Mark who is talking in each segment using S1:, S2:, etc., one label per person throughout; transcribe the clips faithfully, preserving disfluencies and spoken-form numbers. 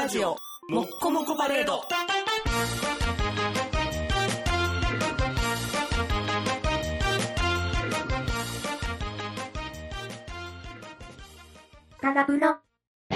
S1: ラジオもっこもこパレード。
S2: タラブロ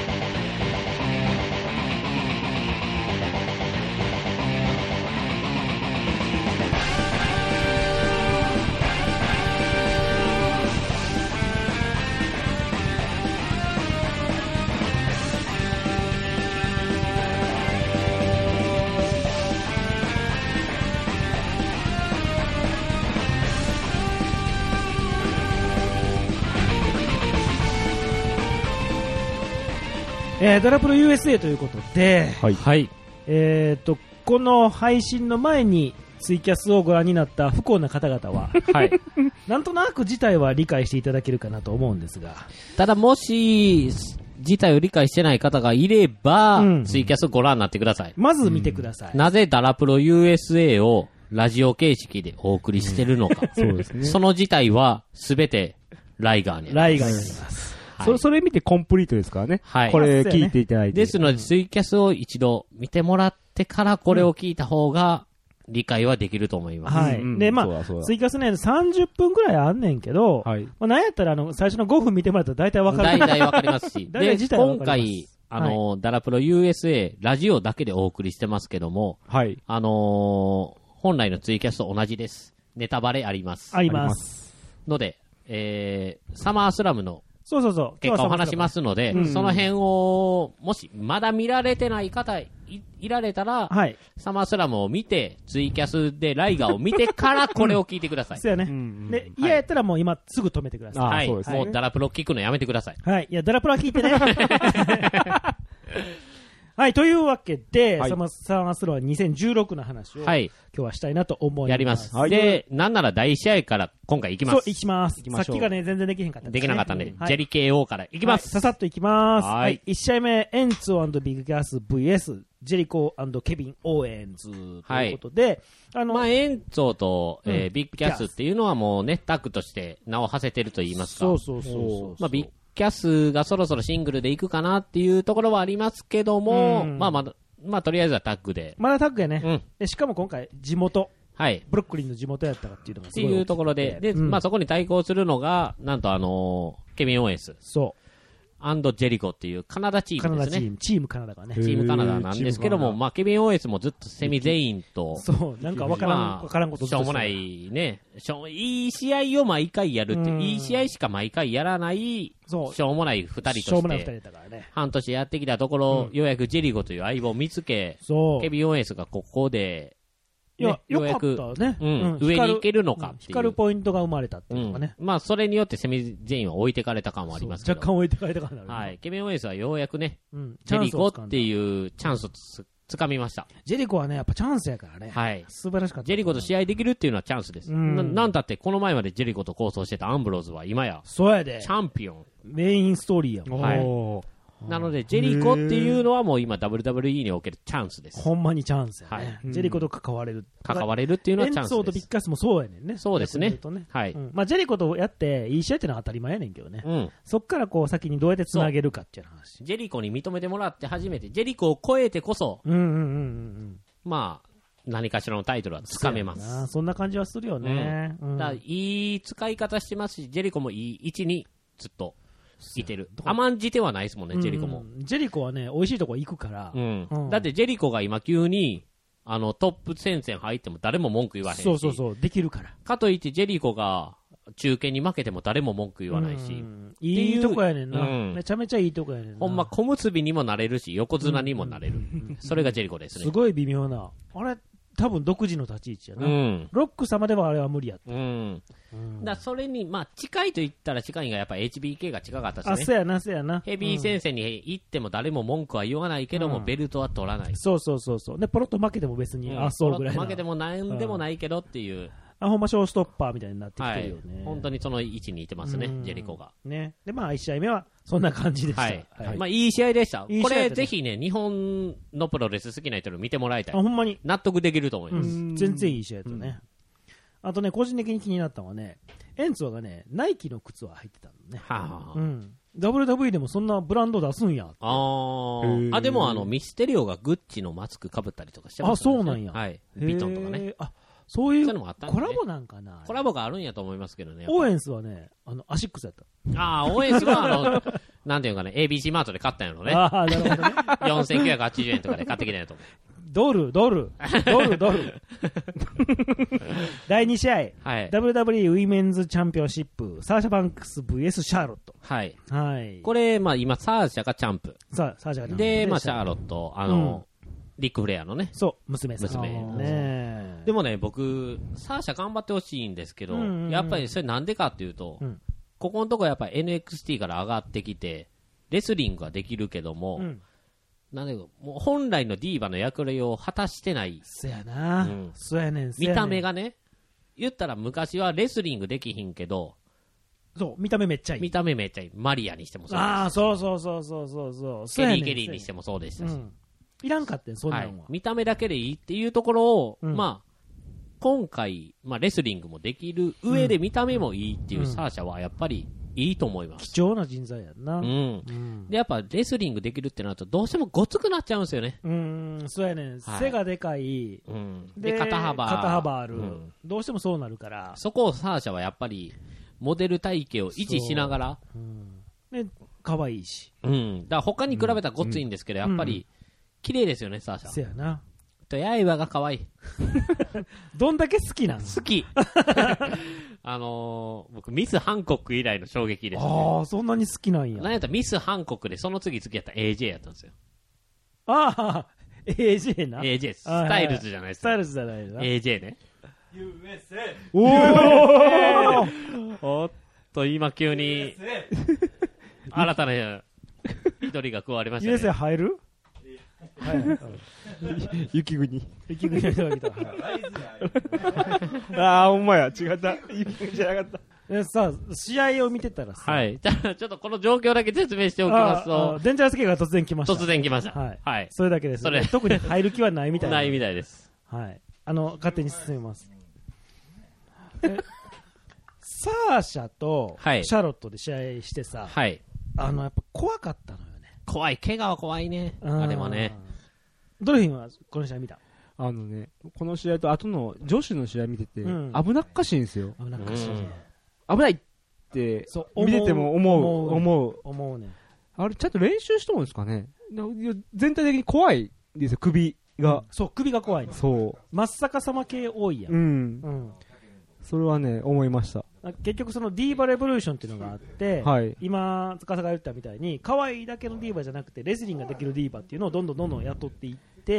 S3: えー、ドラプロ ユーエスエー ということで、
S4: はい。はい。
S3: えーと、この配信の前にツイキャスをご覧になった不幸な方々は、はい。なんとなく事態は理解していただけるかなと思うんですが。
S4: ただもし、事態を理解してない方がいれば、うん、ツイキャスをご覧になってください。
S3: まず見てください。
S4: うん、なぜダラプロ ユーエスエー をラジオ形式でお送りしてるのか。うん、そうですね。その事態はすべてライガーに
S3: ライガーになります。
S5: はい、そ, それ見てコンプリートですからね。はい。これ聞いていただいて。
S4: ですので、ツイキャスを一度見てもらってからこれを聞いた方が理解はできると思います。
S3: はい。うん、で、まあ、ツイキャスね、さんじゅっぷんくらいあんねんけど、はい。まあ、なんやったら、あの、最初のごふん見てもらったら大体わかる。
S4: 大体わかりますし。で、今回、あの、はい、ダラプロ ユーエスエー、ラジオだけでお送りしてますけども、はい。あのー、本来のツイキャスと同じです。ネタバレあります。
S3: あります。
S4: ので、えー、サマースラムの
S3: そうそうそう。
S4: 結果を話しますので、うん、その辺を、もし、まだ見られてない方い、いられたら、はい。サマースラムを見て、ツイキャスでライガーを見てからこれを聞いてください。
S3: そうやね。うん、で、嫌、はい、やったらもう今すぐ止めてください。
S4: はい。そうですね、もうダラプロ聞くのやめてください。
S3: はい。いや、ダラプロは聞いてね。はい、というわけで、はい、サマースラムにせんじゅうろくの話を、はい、今日はしたいなと思います。
S4: やります。はい、で、なんならだいいち試合から今回行きます。
S3: そう、行きます。行きましょう。さっきがね、全然できへんかった、ね。
S4: できなかったんで、はい、ジェリ ケーオー から行きます。
S3: はい、ささっと行きます。はい。はい、いち試合目、エンツォ&ビッグキャス ブイエス、ジェリコ&ケビン・オーエンズということで、はい、
S4: あの、まあ、エンツォと、えーうん、ビッグキャスっていうのはもうね、タッグとして名を馳せてると言いますか。
S3: そうそうそうそう。
S4: まあ、ビッグキャスがそろそろシングルで行くかなっていうところはありますけども、うん、まあまだ、まあ、とりあえずはタッグで。
S3: まだタッグやね。うん。で、しかも今回、地元。はい。ブロックリンの地元やったかっていうのが
S4: すごい。っていうところで、で、うん、まあそこに対抗するのが、なんとあのー、ケビン・オーエンス。そう。アンド・ジェリコっていうカナダチームですね。カナダチーム、
S3: チームカナダがね。
S4: チームカナダなんですけども、まあケビン・オーエンスもずっとセミ全員と。
S3: そう、なんかわからん、わ、まあ、からんこと
S4: しょうもないね。しょいい試合を毎回やるって、いい試合しか毎回やらない、そうしょうもない二人として。しょうもない二人だからね。半年やってきたところ、うん、ようやくジェリコという相棒を見つけ、そう。ケビン・オーエンスがここで、
S3: いや、ようやく、ね、
S4: うん、上に行けるのかっていう。
S3: 光るポイントが生まれたっていうのがね。
S4: うん、まあ、それによってセミ全員は置いてかれた感はありますけど。
S3: 若干置いてかれた感がある、ね。
S4: はい。ケビン・オーエンスはようやくね、うん、ジェリコっていうチャンスをつ、つかみました。
S3: ジェリコはね、やっぱチャンスやからね。はい。素晴らしかった。
S4: ジェリコと試合できるっていうのはチャンスです。うん、な, なんだって、この前までジェリコと構想してたアンブローズは今や、
S3: そうやで。
S4: チャンピオン。
S3: メインストーリーやもん。
S4: はい。なので、ジェリコっていうのはもう今 ダブリューダブリューイー におけるチャンスです。
S3: ほんまにチャンスやね。はい、ジェリコと関われる。
S4: 関われるっていうのはチャンスです。
S3: エンツォとビッグキャスもそうやねんね。
S4: そうですね。ねはい、
S3: うん。まあ、ジェリコとやって、いい試合ってのは当たり前やねんけどね。うん。そっからこう先にどうやって繋げるかっていう話。
S4: ジェリコに認めてもらって初めて、ジェリコを超えてこそ、うんうんうんうん。まあ、何かしらのタイトルはつかめます。
S3: そ, そんな感じはするよね。
S4: うん。うん、だからいい使い方してますし、ジェリコもいい位置にずっと。いてる。甘んじてはないですもんね、ジェリコも。
S3: ジェリコはね、美味しいとこ行くから。うん。
S4: うん、だってジェリコが今急に、あの、トップ戦線入っても誰も文句言わへんし。
S3: そうそうそう、できるから。
S4: かといってジェリコが中堅に負けても誰も文句言わないし。
S3: いいとこやねんな、うん。めちゃめちゃいいとこやねんな。
S4: ほんま小結びにもなれるし、横綱にもなれる。うん、それがジェリコですね。
S3: すごい微妙な。あれ多分独自の立ち位置やな、うん、ロック様ではあれは無理やった、うん
S4: うん、だそれに、まあ、近いと言ったら近いがやっぱ エイチビーケー が近かったしね。
S3: あ、そうやなそうやな。
S4: ヘビー戦線に行っても誰も文句は言わないけども、うん、ベルトは取らない。
S3: そうそうそうそう。でポロッと負けても別に、うん、あそうぐらいな。
S4: ポロッと負けてもなんでもないけどっていう、うん、
S3: あほんまショーストッパーみたいになってきてるよね、はい、
S4: 本当にその位置にいてますね、ジェリコが
S3: ね。でまあいち試合目はそんな感じでした。はい
S4: はい、まあいい試合でした。いいこれぜひね日本のプロレス好きな人に見てもらいたい。
S3: あほんまに
S4: 納得できると思います。
S3: 全然いい試合だったね、うん、あとね個人的に気になったのはねエンツォがねナイキの靴を履いてたのね、はあうん、 ダブリューダブリュー でもそんなブランド出すんや。
S4: あー。あ、でもあの、ミステリオがグッチのマスク被ったりとかしてます
S3: ね。あ、そうなんや。
S4: はい。ビトンとかね。
S3: あ、そういうコラボなんかな。
S4: コラボがあるんやと思いますけどね。
S3: オーエンスはね、あの、アシックスやった。
S4: ああ、オーエンスはあの、なんていうかね、エービーシー マートで買ったんやろね。
S3: ああ、なるほどね。
S4: よんせんきゅうひゃくはちじゅうえんとかで買ってきたんやと思う。
S3: ドル、ドル、ドル、ドル。だいに試合、はい、ダブリューダブリュー ウィメンズチャンピオンシップ、サーシャ・バンクス ブイエス シャーロット。
S4: はい。
S3: はい。
S4: これ、まあ今、サーシャがチャンプ。
S3: さサーシャがチャンプ。
S4: で、まあ、シャーロット、あの、うん、リック・フレアのね。
S3: そう、娘さん。
S4: 娘。ねでもね、僕、サーシャ頑張ってほしいんですけど、うんうんうん、やっぱりそれなんでかっていうと、うん、ここのとこやっぱり エヌエックスティー から上がってきて、レスリングはできるけども、うんなんでもう本来のディーバの役割を果たしてない。
S3: そやな、うん、そやねん、
S4: 見た目がね、言ったら昔はレスリングできひんけど、
S3: そう、見た目めっちゃいい。
S4: 見た目めっちゃいい。マリアにしてもそうです。
S3: ああ、そうそうそうそうそうそう。
S4: ケリー・ケリーにしてもそうでしたし。うん、
S3: いらんかってん、そんなんは、はい。
S4: 見た目だけでいいっていうところを、うん、まあ、今回、まあレスリングもできる上で見た目もいいっていうサーシャはやっぱり、いいと思います。
S3: 貴重な人材やんな。うん。
S4: うん、で、やっぱレスリングできるってなると、どうしてもごつくなっちゃうんですよね。
S3: うん、そうやねん。はい、背がでかい。
S4: うん。で、肩幅。
S3: 肩幅ある、うん。どうしてもそうなるから。
S4: そこをサーシャはやっぱり、モデル体型を維持しながら。
S3: うん。で、可愛いし。
S4: うん。だから他に比べたらごついんですけど、うん、やっぱり、綺麗ですよね、サーシャ。
S3: そうやな。
S4: と、刃が可愛い。
S3: どんだけ好きなん
S4: 好き。あのー、僕、ミス・ハンコック以来の衝撃です、ね。
S3: ああ、そんなに好きなんや。
S4: なんやったらミス・ハンコックで、その次次やったら エージェー やったんですよ。
S3: ああ、エージェー な。
S4: エージェー、スタイルズじゃないですか。
S3: スタイルズじゃないな。
S4: エージェー ね。
S1: ユーエスエー。
S4: おーおっと、今急に、新たな一人が加わりましたね。
S3: ユーエスエー 入るはい。
S5: 雪国。
S3: 雪国の人が来た。
S5: ああ、ほんまや。違った。雪国じゃなかった。
S3: でさ、試合を見てたらさ。
S4: はい。じゃあ、ちょっとこの状況だけ説明しておきますと。
S3: デンジャラス系が突然来ました。
S4: 突然来ました。
S3: はい。
S4: はい。
S3: それだけです。それ。特に入る気はないみたいな。
S4: ないみたいです。
S3: はい。あの、勝手に進めます。サーシャとシャーロットで試合してさ。
S4: はい。
S3: あの、やっぱ怖かったのよね。
S4: 怖い。怪我は怖いね。あれはね。
S3: ドルフィンはこの試合見た？
S5: あのね、この試合と後の女子の試合見てて、うん、危なっかしいんですよ。
S3: 危なっかしい、ね
S5: うん。危ないって見てても思う、思う。
S3: 思うね。
S5: あれ、ちゃんと練習しとるんですかね。全体的に怖いんですよ、首が。うん、
S3: そう、首が怖い、ね。
S5: そう。
S3: 真っ逆さま系多いやん。
S5: うん。うん、それはね、思いました。
S3: 結局そのディーバレボリューションっていうのがあって、はい、今、司が言ったみたいに、可愛いだけのディーバじゃなくて、レスリングができるディーバっていうのをどんどんどんどん雇っていって、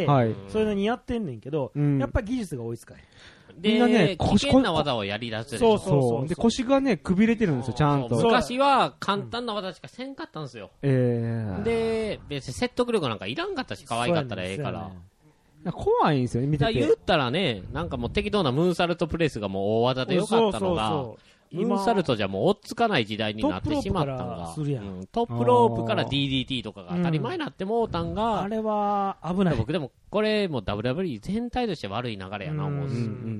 S3: はい、それなりにやってんねんけど、うん、やっぱり技術が追いつかへん。
S4: で、みんなね、危険な技をやり出すでしょ。
S3: そうそうそう。
S5: で、腰がね、くびれてるんですよ、ちゃんと。
S4: 昔は簡単な技しかせんかったんですよ。
S5: うん、えー、
S4: で、別に説得力なんかいらんかったし、可愛かったらええから。
S5: 怖いんですよね、見てて。
S4: 言ったらね、なんかもう適当なムーンサルトプレスがもう大技でよかったのが、そうそうそうムーンサルトじゃもう追っつかない時代になってしまったのが、
S3: トップロープからするやん、うん、
S4: トップロープから ディーディーティー とかが当たり前になってもうたんが、うん、
S3: あれは危ない。
S4: 僕でもこれも ダブリューダブリュー 全体として悪い流れやな思う、うんうん、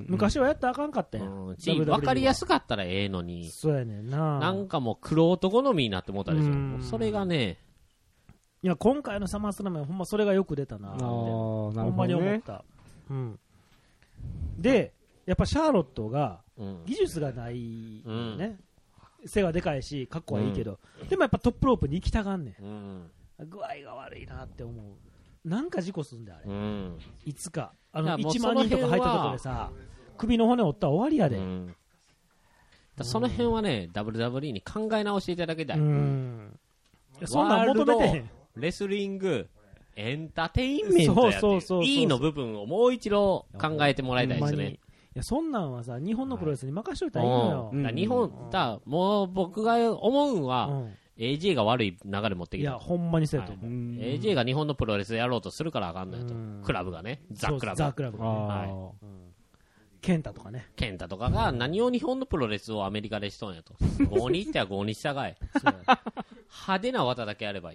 S3: 昔はやったらあかんかったやん、
S4: うん、分かりやすかったらええのに、
S3: そうやねんな。
S4: なんかもうクロート好みになって思ったでしょ、うん、それがね、
S3: いや今回のサマースラムはほんまそれがよく出たなって、ほんまに思った、うん、でやっぱシャーロットが技術がないよね、うん、背がでかいしかっこはいいけど、うん、でもやっぱトップロープに行きたがんねん、うん、具合が悪いなって思う。なんか事故すんだよあれ、うん、いつかあのいちまんにんとか入ったところでさ首の骨折ったら終わりやで、うん、
S4: だその辺はね、うん、ダブリューダブリュー に考え直していただきたい、うん、
S3: いやそんなん求めてへん。
S4: レスリングエンターテインメントやって E の部分をもう一度考えてもらいたいですね。
S3: いやそんなんはさ日本のプロレスに任しといたらいいのよ、
S4: うん、日本だもう僕が思うんは、うん、エージェー が悪い流れ持ってきた。
S3: いやほんまにそうやと思う、
S4: はい、エージェー が日本のプロレスやろうとするからあかんのやと、クラブがね、ザ・クラブ
S3: ザ・クラブがね、はい、うん、ケンタとかね、
S4: ケンタとかが何を日本のプロレスをアメリカでしとんやと。ごに行ってはごに従え派手な技だけやればいい。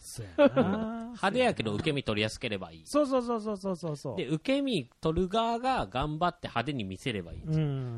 S3: そうやな
S4: 派手やけど受け身取りやすければいい。
S3: そうそうそうそうそうそう。
S4: で、受け身取る側が頑張って派手に見せればいい。
S3: うん。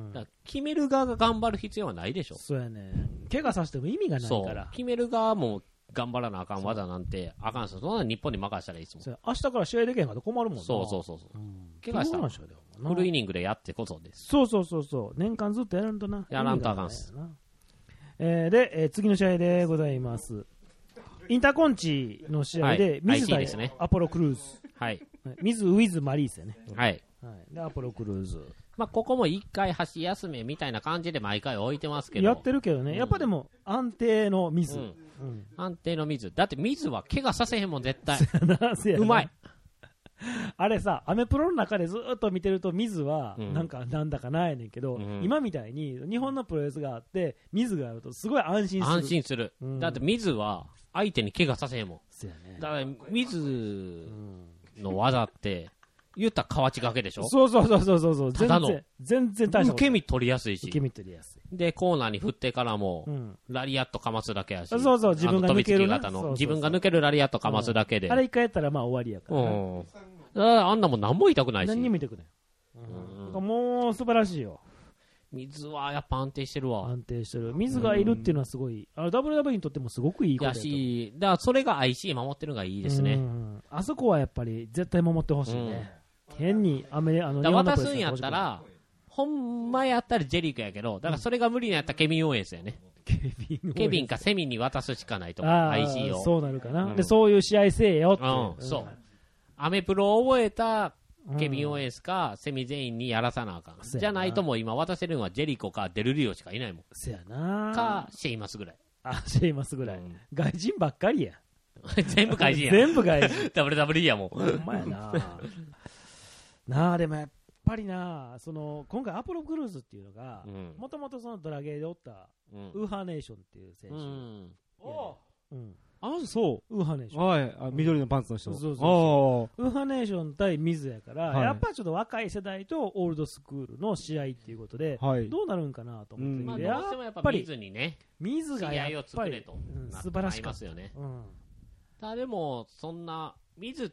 S4: だから決める側が頑張る必要はないでしょ。
S3: そうやね。怪我させても意味がないから。
S4: 決める側も頑張らなあかん技なんてあかんすよ。そんな日本に任せたらいいですもん。
S3: 明日から試合できへんから困るもんな。
S4: そうそうそうそう。
S3: うん、
S4: 怪我したらフルイニングでやってこそです。
S3: そうそうそうそう。年間ずっとやらんとな。
S4: やらんとあかんす。
S3: えー、で、えー、次の試合でございます。インターコンチの試合で、はい、水対アポロクルーズ。
S4: はい。
S3: 水ウィズマリースやね。
S4: はい。
S3: はい、で、アポロクルーズ。
S4: まあ、ここも一回箸休めみたいな感じで毎回置いてますけど。
S3: やってるけどね。うん、やっぱでも、安定の水。うん
S4: うん、安定の水。だって水は怪我させへんもん、絶対。うまい。
S3: あれさ、アメプロの中でずっと見てると水は、なんか、なんだかないやねんけど、うん、今みたいに日本のプロレスがあって、水があるとすごい安心する。
S4: 安心する。うん、だって水は相手に怪我させへんもん。
S3: そうやね。
S4: だから水の技って、言ったら河内掛けでしょ。
S3: そうそうそうそうそう。
S4: ただの。
S3: 全然大した。
S4: 受け身取りやすいし。
S3: 受け身取りやすい。
S4: で、コーナーに振ってからも、うん、ラリアットかますだけやし。そ
S3: うそう、自分が抜ける。
S4: 型の。自分が抜けるラリアットかますだけで。
S3: うん、あれ一回やったらまあ終わりやから、ね。
S4: うん。あんなもん何も痛くないし。
S3: 何にも痛くない。うん。もう素晴らしいよ。
S4: 水はやっぱ安定してるわ。
S3: 安定してる。水がいるっていうのはすごい、あの ダブリューダブリュー にとってもすごくいいこと
S4: やし、だからそれが アイシー 守ってるのがいいですね。
S3: うん。あそこはやっぱり絶対守ってほしいね。うん、変にアメあの
S4: 渡すんやったら、ほんまやったらジェリークやけど、だからそれが無理なんやったらケビン・オーエンスやね。
S3: ケビン・
S4: ケビンかセミに渡すしかないと。アイシー を。
S3: そうなるかな。うん、で、そういう試合せえよって。
S4: うん、そう。アメプロを覚えたケビン・オーエンスか、セミ全員にやらさなあかん。じゃないともう今渡せるのはジェリコかデルリオしかいないもん。
S3: せやな
S4: か、シェイマスぐらい。
S3: あ、シェイマスぐらい。うん、外人ばっかりや。
S4: 全部外人や。
S3: 全部外人。
S4: ダブリューダブリュー やもん。
S3: ほんまやななあ、でもやっぱりな、その、今回アポロクルーズっていうのが、もともとそのドラゲーでおった、うん、ウーハーネーションっていう選手。うん。
S5: おうん。あ、そう。
S3: ウーハーネーション。
S5: はい。あ、緑のパンツの人。
S3: そうそうそう。ウーハーネーション対水やから、はい、やっぱりちょっと若い世代とオールドスクールの試合っていうことで、はい、どうなるんかなと思って、うん、
S4: まあ、どうしてもやっぱり水にね、
S3: 水がやっぱり、
S4: うん、素晴らしいますよね。うん。ただでも、そんな、水って、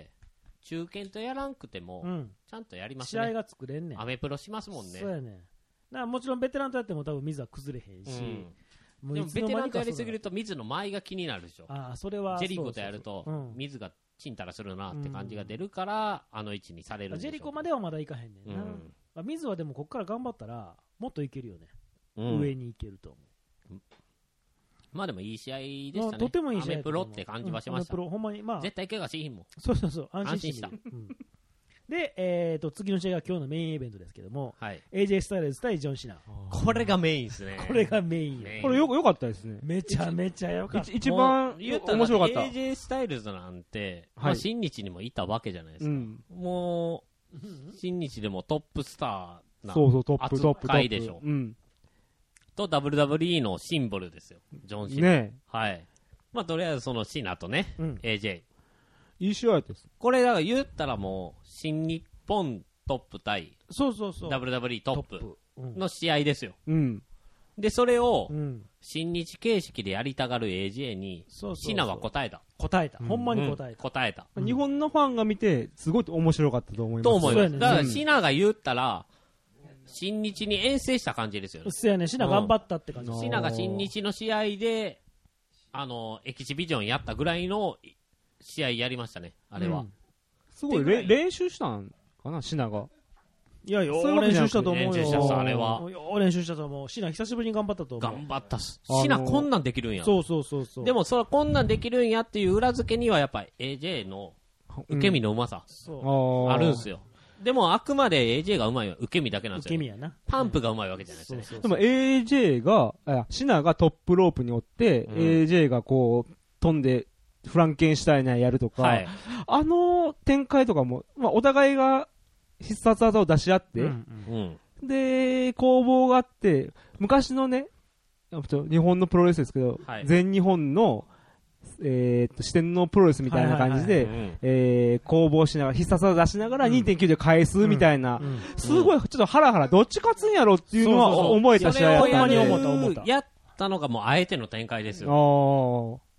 S4: 中堅とやらんくても、うん、ちゃんとやりますね。
S3: 試合が作れんねん。
S4: アメプロしますもんね。
S3: そうやねん。だからもちろんベテランとやっても多分水は崩れへんし、うん
S4: でもベテランとやりすぎると水の舞が気になるでしょ。
S3: ああ、それは。
S4: ジェリコとやると、水がちんたらするなって感じが出るから、あの位置にされるんでしょ。
S3: ジェリコまではまだいかへんねんな。うん、水はでもこっから頑張ったら、もっといけるよね。うん、上にいけると思う。
S4: まあでもいい試合でしたね。
S3: とてもいい試合。
S4: アメプロって感じはしました。
S3: うん、アメプロ、ほんまに、まあ。
S4: 絶対怪我しひんもん。
S3: そうそうそう、安心した。で、えーと、次の試合が今日のメインイベントですけども、はい、エージェー スタイルズ対ジョン・シナ。
S4: これがメインですね。
S3: これがメイン。
S5: これよ、よかったですね。
S3: めちゃめちゃよかった。
S5: 一番面白かった。
S4: エージェー スタイルズなんて、はい、まあ、新日にもいたわけじゃないですか。うん、もう、新日でもトップスターな扱いでしょ。うん、と ダブリューダブリューイー のシンボルですよ。ジョン・シナ。ね、はい。まあとりあえずそのシナとね、うん、エージェー。
S5: いい試合です。
S4: これだから言ったらもう、新日本トップ対、
S3: そうそうそう。
S4: ダブリューダブリューイー トップの試合ですよ。うん。で、それを、新日形式でやりたがる エージェー に、シナは答えた。
S3: 答えた。ほんまに答えた。
S4: 答えた。
S5: 日本のファンが見て、すごい面白かったと思います。
S4: と思います。だから、シナが言ったら、新日に遠征した感じですよね。
S3: そうやね。シナ頑張ったって感じ。
S4: シナが新日の試合で、あの、エキシビジョンやったぐらいの試合やりましたね、あれは。
S5: すごい、練習したんかな、シナが。
S3: いや、よう練習したと思うよ。
S4: 練習した、あれは。
S3: よう練習したと思う。シナ久しぶりに頑張ったと思う。
S4: 頑張ったっす。シナこんなんできるんや。
S3: そうそうそうそう。
S4: でも、それこんなんできるんやっていう裏付けには、やっぱり エージェー の受け身のうまさ、あるんすよ。でも、あくまで エージェー がうまいのは受け身だけなんですよ。
S3: 受け身やな。
S4: パンプがうまいわけじゃないですね。そうそう
S5: そう。でも エージェー が、シナがトップロープにおって、うん、エージェー がこう、飛んで、フランケンシュタイナーやるとか、はい、あの展開とかも、まあ、お互いが必殺技を出し合って、うんうん、で、攻防があって、昔のね、日本のプロレスですけど、はい、全日本の、えー、っと、四天王プロレスみたいな感じで、攻防しながら、必殺技出しながら にてんきゅう で返すみたいな、うんうん、すごい、ちょっとハラハラ、どっち勝つんやろっていうのは思えた試合やったんで。
S4: それをやったのがもうあえての展開ですよ。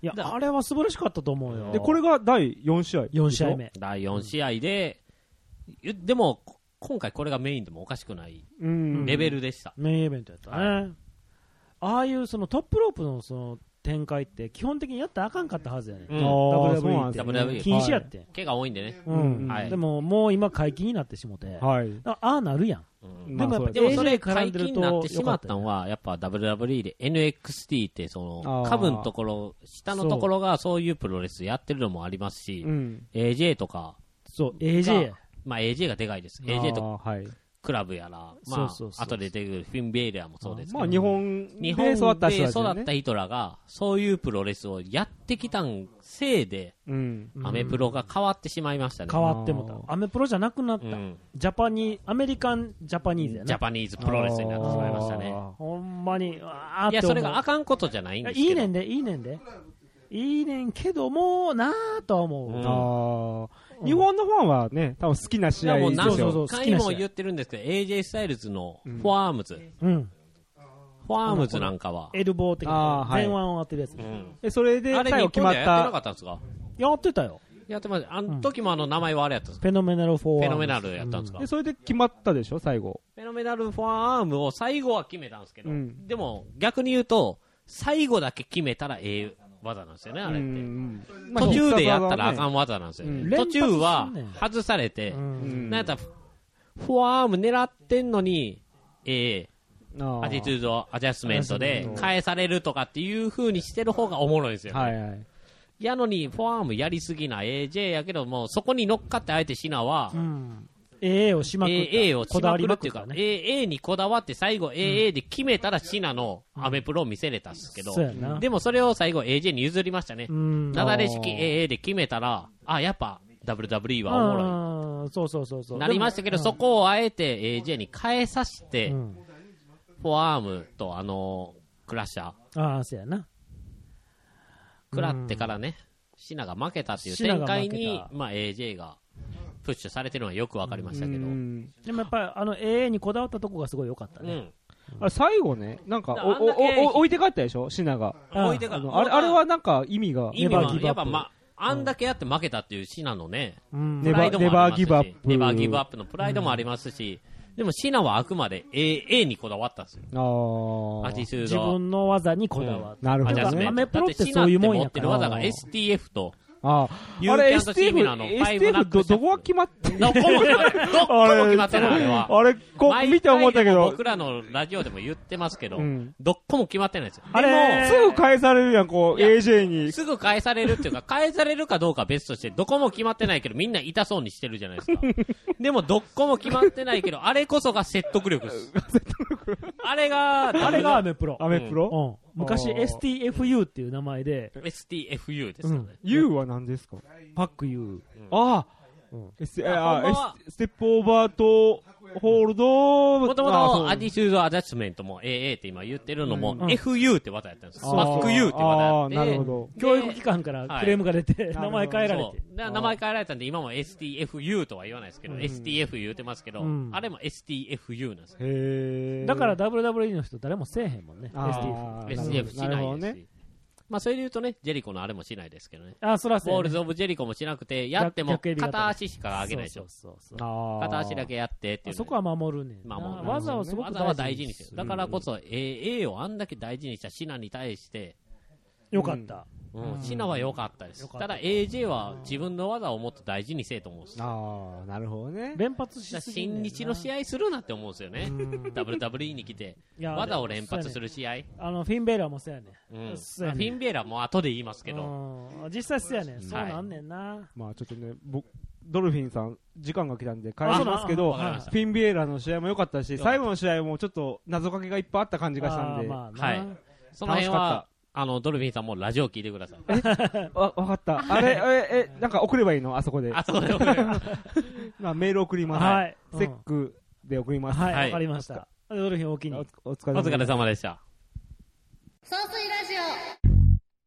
S3: いや、あれは素晴らしかったと思うよ。
S5: で、これがだいよんしあい。
S3: よんしあいめ。
S4: だいよんしあいで、でも、今回これがメインでもおかしくないレベルでした。
S3: メインイベントやったね。はい、ああいうそのトップロープのその展開って基本的にやったらあかんかったはずやね。うん、ダブリューダブリューイー って。ダブリューダブリューイー 禁止やって。
S4: 毛が多いんでね。
S3: うん。はい、でももう今解禁になってしもて。はい。ああなるやん。
S4: うん、でもやっぱ、でもそれ解禁になってしまったのは、やっぱ ダブリューダブリューイー で エヌエックスティー ってその、下部のところ、下のところがそういうプロレスやってるのもありますし、うん、エージェー とか。
S3: そう、エージェー や。
S4: まあ エージェー がでかいです。エージェー とか。はい。クラブやら、まあ、後で出てくるフィン・ベイレアもそうですけど、
S5: まあ、日本で
S4: 育った人、ね、育った人らが、そういうプロレスをやってきたんせいで、うん、アメプロが変わってしまいましたね。
S3: 変わってもた。アメプロじゃなくなった。うん、ジャパニー、アメリカンジャパニーズやね。
S4: ジャパニーズプロレスになってしまいましたね。
S3: ほんまに、
S4: あいや、それがあかんことじゃないんですけど。
S3: いいねんで、いいねんで。いいねんけども、なぁとは思う。うん、
S5: あ日本のファンはね、多分好きな試合ですよ。
S4: そうそうそう。何回も言ってるんですけど、エージェー スタイルズのフォアームズ。うん。フォアームズなんかは。
S3: エルボー的な。前腕を当てるやつ。うん。
S5: え、それで最後決まった。
S4: あれ日本ではやってなかったんですか？
S3: やってたよ。
S4: やってました。あの時もあの名前はあれやったんですか？
S3: フェノメナルフォアームズ。
S4: フェノメナルやったんですか？
S5: で、それで決まったでしょ、最後。
S4: フェノメナルフォアアームを最後は決めたんですけど、でも逆に言うと、最後だけ決めたらええ技なんですよね、あれって。途中でやったらあかん技なんですよ。途中は外されて、なんやったら、フォアアーム狙ってんのに、ええ、アティチュードアジャスメントで返されるとかっていう風にしてる方がおもろいんですよ。はいはい。やのに、フォアアームやりすぎな エージェー やけども、そこに乗っかってあえてシナは、
S3: エーエー をしまくった。
S4: エーエー をしまくるっていうか、エーエー にこだわって最後 エーエー で決めたらシナのアメプロを見せれたんですけど、でもそれを最後 エージェー に譲りましたね。なだれ式 エーエー で決めたら、あ、やっぱ ダブリューダブリューイー はおもろい。
S3: そうそうそうそう。
S4: なりましたけど、そこをあえて エージェー に変えさせて、フォアアームとあの、クラッシャー。
S3: ああ、そうやな。
S4: 食らってからね、シナが負けたっていう展開に、まあ エージェー が、プッシュされてるのはよくわかりましたけど。
S3: でもやっぱりあの エーエー にこだわったとこがすごい良かったね。
S5: うん、あれ最後ね、なんかおおお置いて帰ったでしょ、シナが。
S4: 置いて帰った。
S5: あれあれはなんか意味が。
S4: 意味はやっぱまあんだけやって負けたっていうシナのね、
S5: ネバーギブアップ。
S4: ネバーギブアップのプライドもありますし。でもシナはあくまで エーエー にこだわったんですよ。アティチュード。
S3: 自分の技にこだわった。
S5: なるほどね。
S3: アメプロってそういうもんやから。
S4: だってシナって持ってる技が エスティーエフ と。
S5: ああ、あれ エスティーエフ ど、どこが決まってんの？
S4: どこも決まってない。どこも決まってない、あれは。
S5: あれ、こう、見て思ったけど。
S4: 僕らのラジオでも言ってますけど、どこも決まってないですよ。
S5: あれ、すぐ返されるやん、こう、エージェー に。
S4: すぐ返されるっていうか、返されるかどうかは別として、どこも決まってないけど、みんな痛そうにしてるじゃないですか。でも、どこも決まってないけど、あれこそが説得力です。あれが、
S3: あれがアメプロ。
S5: アメプロ？
S3: 昔 エスティーエフユー っていう名前で
S4: エスティーエフユー ですよね。
S5: U は何ですか？
S3: パック U。
S5: ああ、ステップオーバーとホールド。
S4: もともとアディシュードアジャスメントも エーエー って今言ってるのも エフユー って技やったんです。パック U って技やって。
S5: なるほど。
S3: 教育機関からクレームが出て名前変えられて。
S4: 名前変えられたんで今も エスティーエフユー とは言わないですけど エスティーエフ 言うてますけど、あれも エスティーエフユー なんです。
S5: へー。
S3: だから ダブリューダブリューイー の人誰もせえへんもんね。
S4: エスティーエフ しないですし。まあそれで言うとね、ジェリコのあれもしないですけどね。
S3: あ、そらそう。
S4: ボールズ・オブ・ジェリコもしなくて、やっても片足しか上げないでしょ。
S3: そうそうそう。
S4: 片足だけやってっていう。
S3: そこは守るね。
S4: 守る。
S3: 技をすごく
S4: 大事にしてる。だからこそ エーエー をあんだけ大事にしたシナに対して、
S3: よかった。
S4: うん、シナは良かったです。ただ エージェー は自分の技をもっと大事にせえと思うんです。
S5: ああ、なるほどね。
S3: 連発しすぎ
S4: 新日の試合するなって思うんですよね。ダブリューダブリューイー に来て、技を連発する試合。
S3: あの、フィンベーラーもそうやね。
S4: うん。フィンベーラーも後で言いますけど。
S3: 実際そうやね。そうなんねんな。
S5: まあちょっとね、僕、ドルフィンさん、時間が来たんで返しますけど、フィンベーラーの試合も良かったし、最後の試合もちょっと謎かけがいっぱいあった感じがしたんで。
S4: はい。その辺は、あの、ドルフィンさんもラジオ聞いてください。
S5: えわ、わかった。あれ、え、え、なんか送ればいいのあそこで。
S4: あそこで送れば
S5: まあ、メール送ります。はい。セックで送ります。
S3: はい、わかりました。ドルフィンお気に。
S4: お疲れ様でした。
S2: 総水ラジオ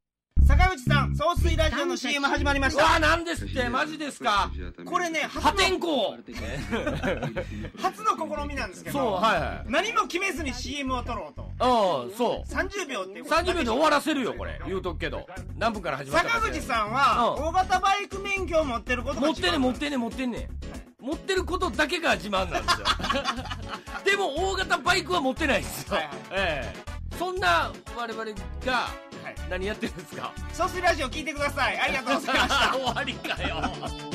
S2: 坂口さん、総水ラジオの シーエム 始まりました。
S1: わあ、なんですって、マジですか。
S2: これね、
S1: 破天荒
S2: 初の試みなんですけど、
S1: そう、はいはい、
S2: 何も決めずに シーエム を撮ろうと。
S1: ああ、そう。
S2: さんじゅうびょうっていう
S1: さんじゅうびょうで終わらせるよ、これ。言うとくけど。何分から始まったか。
S2: 坂口さんは、大型バイク免許を持ってることが
S1: 持ってんねん、持ってんねん、持ってんねん。持ってることだけが自慢なんですよ。でも、大型バイクは持ってないですよ。はいはい、ええ、そんな我々が、何やってるんですか。
S2: 総水ラジオ聞いてください。ありがとうございました
S1: 終わりかよ。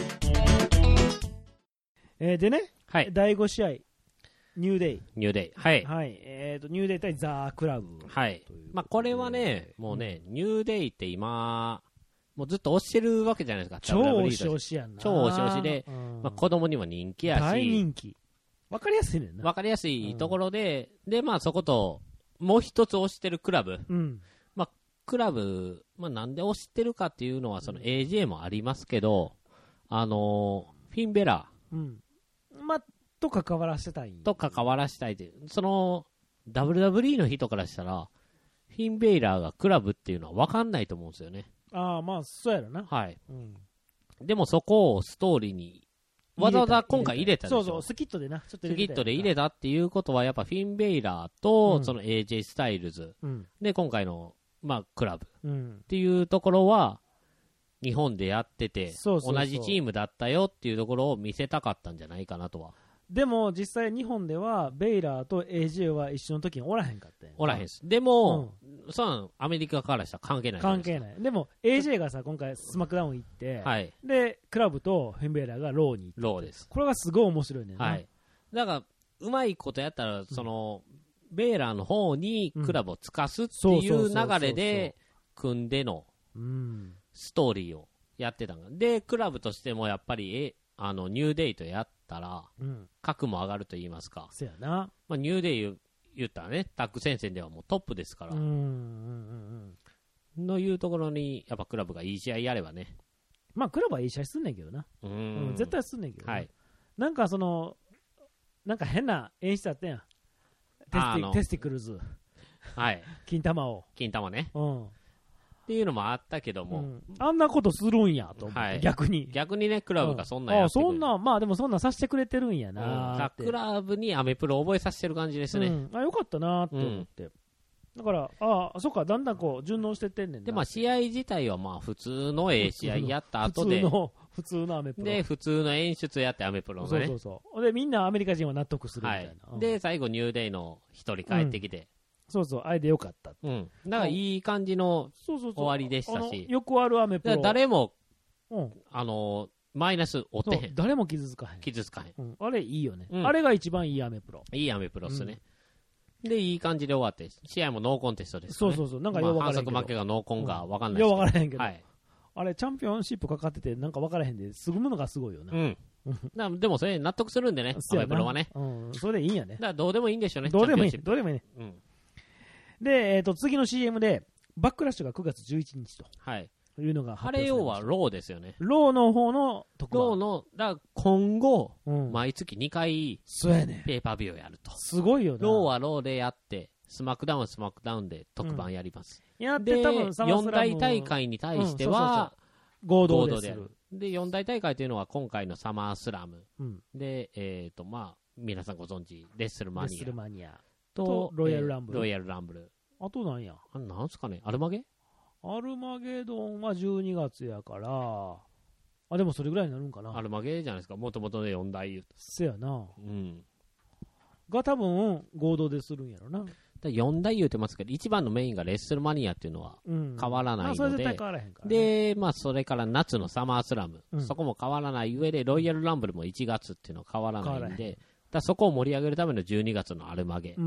S3: えー、でね、
S4: はい、
S3: だいご試合ニューデイ
S4: ニューデイはい、
S3: はい、えーとニューデイ対ザークラブ、
S4: はいまあ、これはねもうね、うん、ニューデイって今もうずっと推してるわけじゃないですか。
S3: 超推し推しやんな。
S4: 超推し推しで、うんまあ、子供にも人気やし
S3: 大人気分かりやすいねんな。
S4: 分かりやすいところで、うん、でまあそこともう一つ推してるクラブ、
S3: うん
S4: まあ、クラブ、まあ、なんで推してるかっていうのはその エージェー もありますけど、あのー、フィンベラ
S3: ー、うんまあ、と関わらせたい
S4: と関わらせたいで、その ダブリューダブリュー の人からしたらフィンベイラーがクラブっていうのは分かんないと思うんですよね。
S3: ああまあそうやろな。
S4: はい、
S3: うん、
S4: でもそこをストーリーにわざわざ今回入れたでしょ。
S3: そうそうスキットでなちょっと
S4: スキットで入れたっていうことはやっぱフィンベイラーと、うん、その エージェー スタイルズ、うん、で今回のまあクラブ、うん、っていうところは日本でやってて
S3: そうそうそう
S4: 同じチームだったよっていうところを見せたかったんじゃないかなとは。
S3: でも実際日本ではベイラーと エージェー は一緒の時におらへんかったんや。
S4: おらへんす。でも、うん、そうアメリカからしたら関係ない。
S3: 関係ない。でも エージェー がさ今回スマックダウン行って、はい、でクラブとフィンベイラーがローに行って、
S4: ローです。
S3: これがすごい面白いねんな。
S4: はい。だからうまいことやったらその、うん、ベイラーの方にクラブをつかすっていう流れで組んでのストーリーをやってたんで、クラブとしてもやっぱりえあのニューデイとやったら、うん、格も上がると言いますか。
S3: そうやな。
S4: まあ、ニューデイ言ったらね、タッグ戦線ではもうトップですから。うんうんうん、のいうところに、やっぱクラブがいい試合やればね。
S3: まあ、クラブはいい試合すんねんけどな。うん、うん、絶対すんねんけど、ね。はい。なんかその、なんか変な演出あったやん。テスティ、テスティクルズ。
S4: はい。
S3: 金玉を。
S4: 金玉ね。
S3: うん。
S4: っていうのもあったけども、うん、
S3: あんなことするんやと思って、はい、逆に
S4: 逆にねクラブがそんなやってくれる、
S3: うん、あそんなまあでもそんなさせてくれてるんやな
S4: ーって、うん、クラブにアメプロ覚えさせてる感じですね、うん、
S3: あよかったなーって思って、うん、だからああそっかだんだんこう順応してってんねんな。
S4: でまあ試合自体はまあ普通のええ試合やった後で
S3: 普通の普通のアメプロ
S4: で普通の演出やってアメプロのね、
S3: そうそうそうでみんなアメリカ人は納得するみたいな、はい
S4: うん、で最後ニューデイの一人帰ってきて、
S3: そうそう、あれでよかった。
S4: うん。だからいい感じの終わりでしたし。
S3: よくあるアメプロ。
S4: 誰も、うん、あの、マイナス負ってへん。
S3: 誰も傷つかへん。
S4: 傷つかへん。
S3: うん、あれいいよね、うん。あれが一番いいアメプロ。
S4: いいアメプロっすね。うん、で、いい感じで終わって、試合もノーコンテストです、ね。
S3: そうそうそう。なんかよくわからへんけど。
S4: まあ、反則負けがノーコンがわかんないですけど。
S3: よくわからへんけど。はい。あれ、チャンピオンシップかかってて、なんかわからへんで、すぐむのがすごいよな。
S4: うん。でもそれ納得するんでね、アメプロはね。
S3: うん。それでいいんやね。
S4: だからどうでもいいんでしょうね。
S3: どうでもいい。どうでもいいね。うん。で、えー、と次の シーエム でバックラッシュがくがつじゅういちにちと、はい、いうのが発表されました。
S4: 晴れようはローですよね。
S3: ローの方の特番。
S4: ローのだから今後、うん、毎月にかい
S3: そうやね
S4: ペーパービューをやると。
S3: すごいよな。
S4: ローはローでやってスマックダウンはスマックダウンで特番やります。
S3: うん、やって多分サマースラム
S4: よん大大会に対しては
S3: 合同でやる。
S4: でよん大大会というのは今回のサマースラム、うん、でえっ、ー、とまあ皆さんご存知レッスルマニア、レッスルマニアとロイヤルランブル、 ロイヤルランブル。
S3: あとなんや
S4: あなんすかねアルマゲ
S3: アルマゲドンはじゅうにがつやからあでもそれぐらいになるんかな。
S4: アルマゲじゃないですかもともとのよん大言うと
S3: せやなうんが多分合同でするんやろな。
S4: だよん大言うてますけど一番のメインがレッスルマニアっていうのは変わらないので、うんまあ、それ絶対変わらへんから、ね、でまあそれから夏のサマースラム、うん、そこも変わらない上でロイヤルランブルもいちがつっていうのは変わらないんでだそこを盛り上げるためのじゅうにがつのアルマゲ、うん、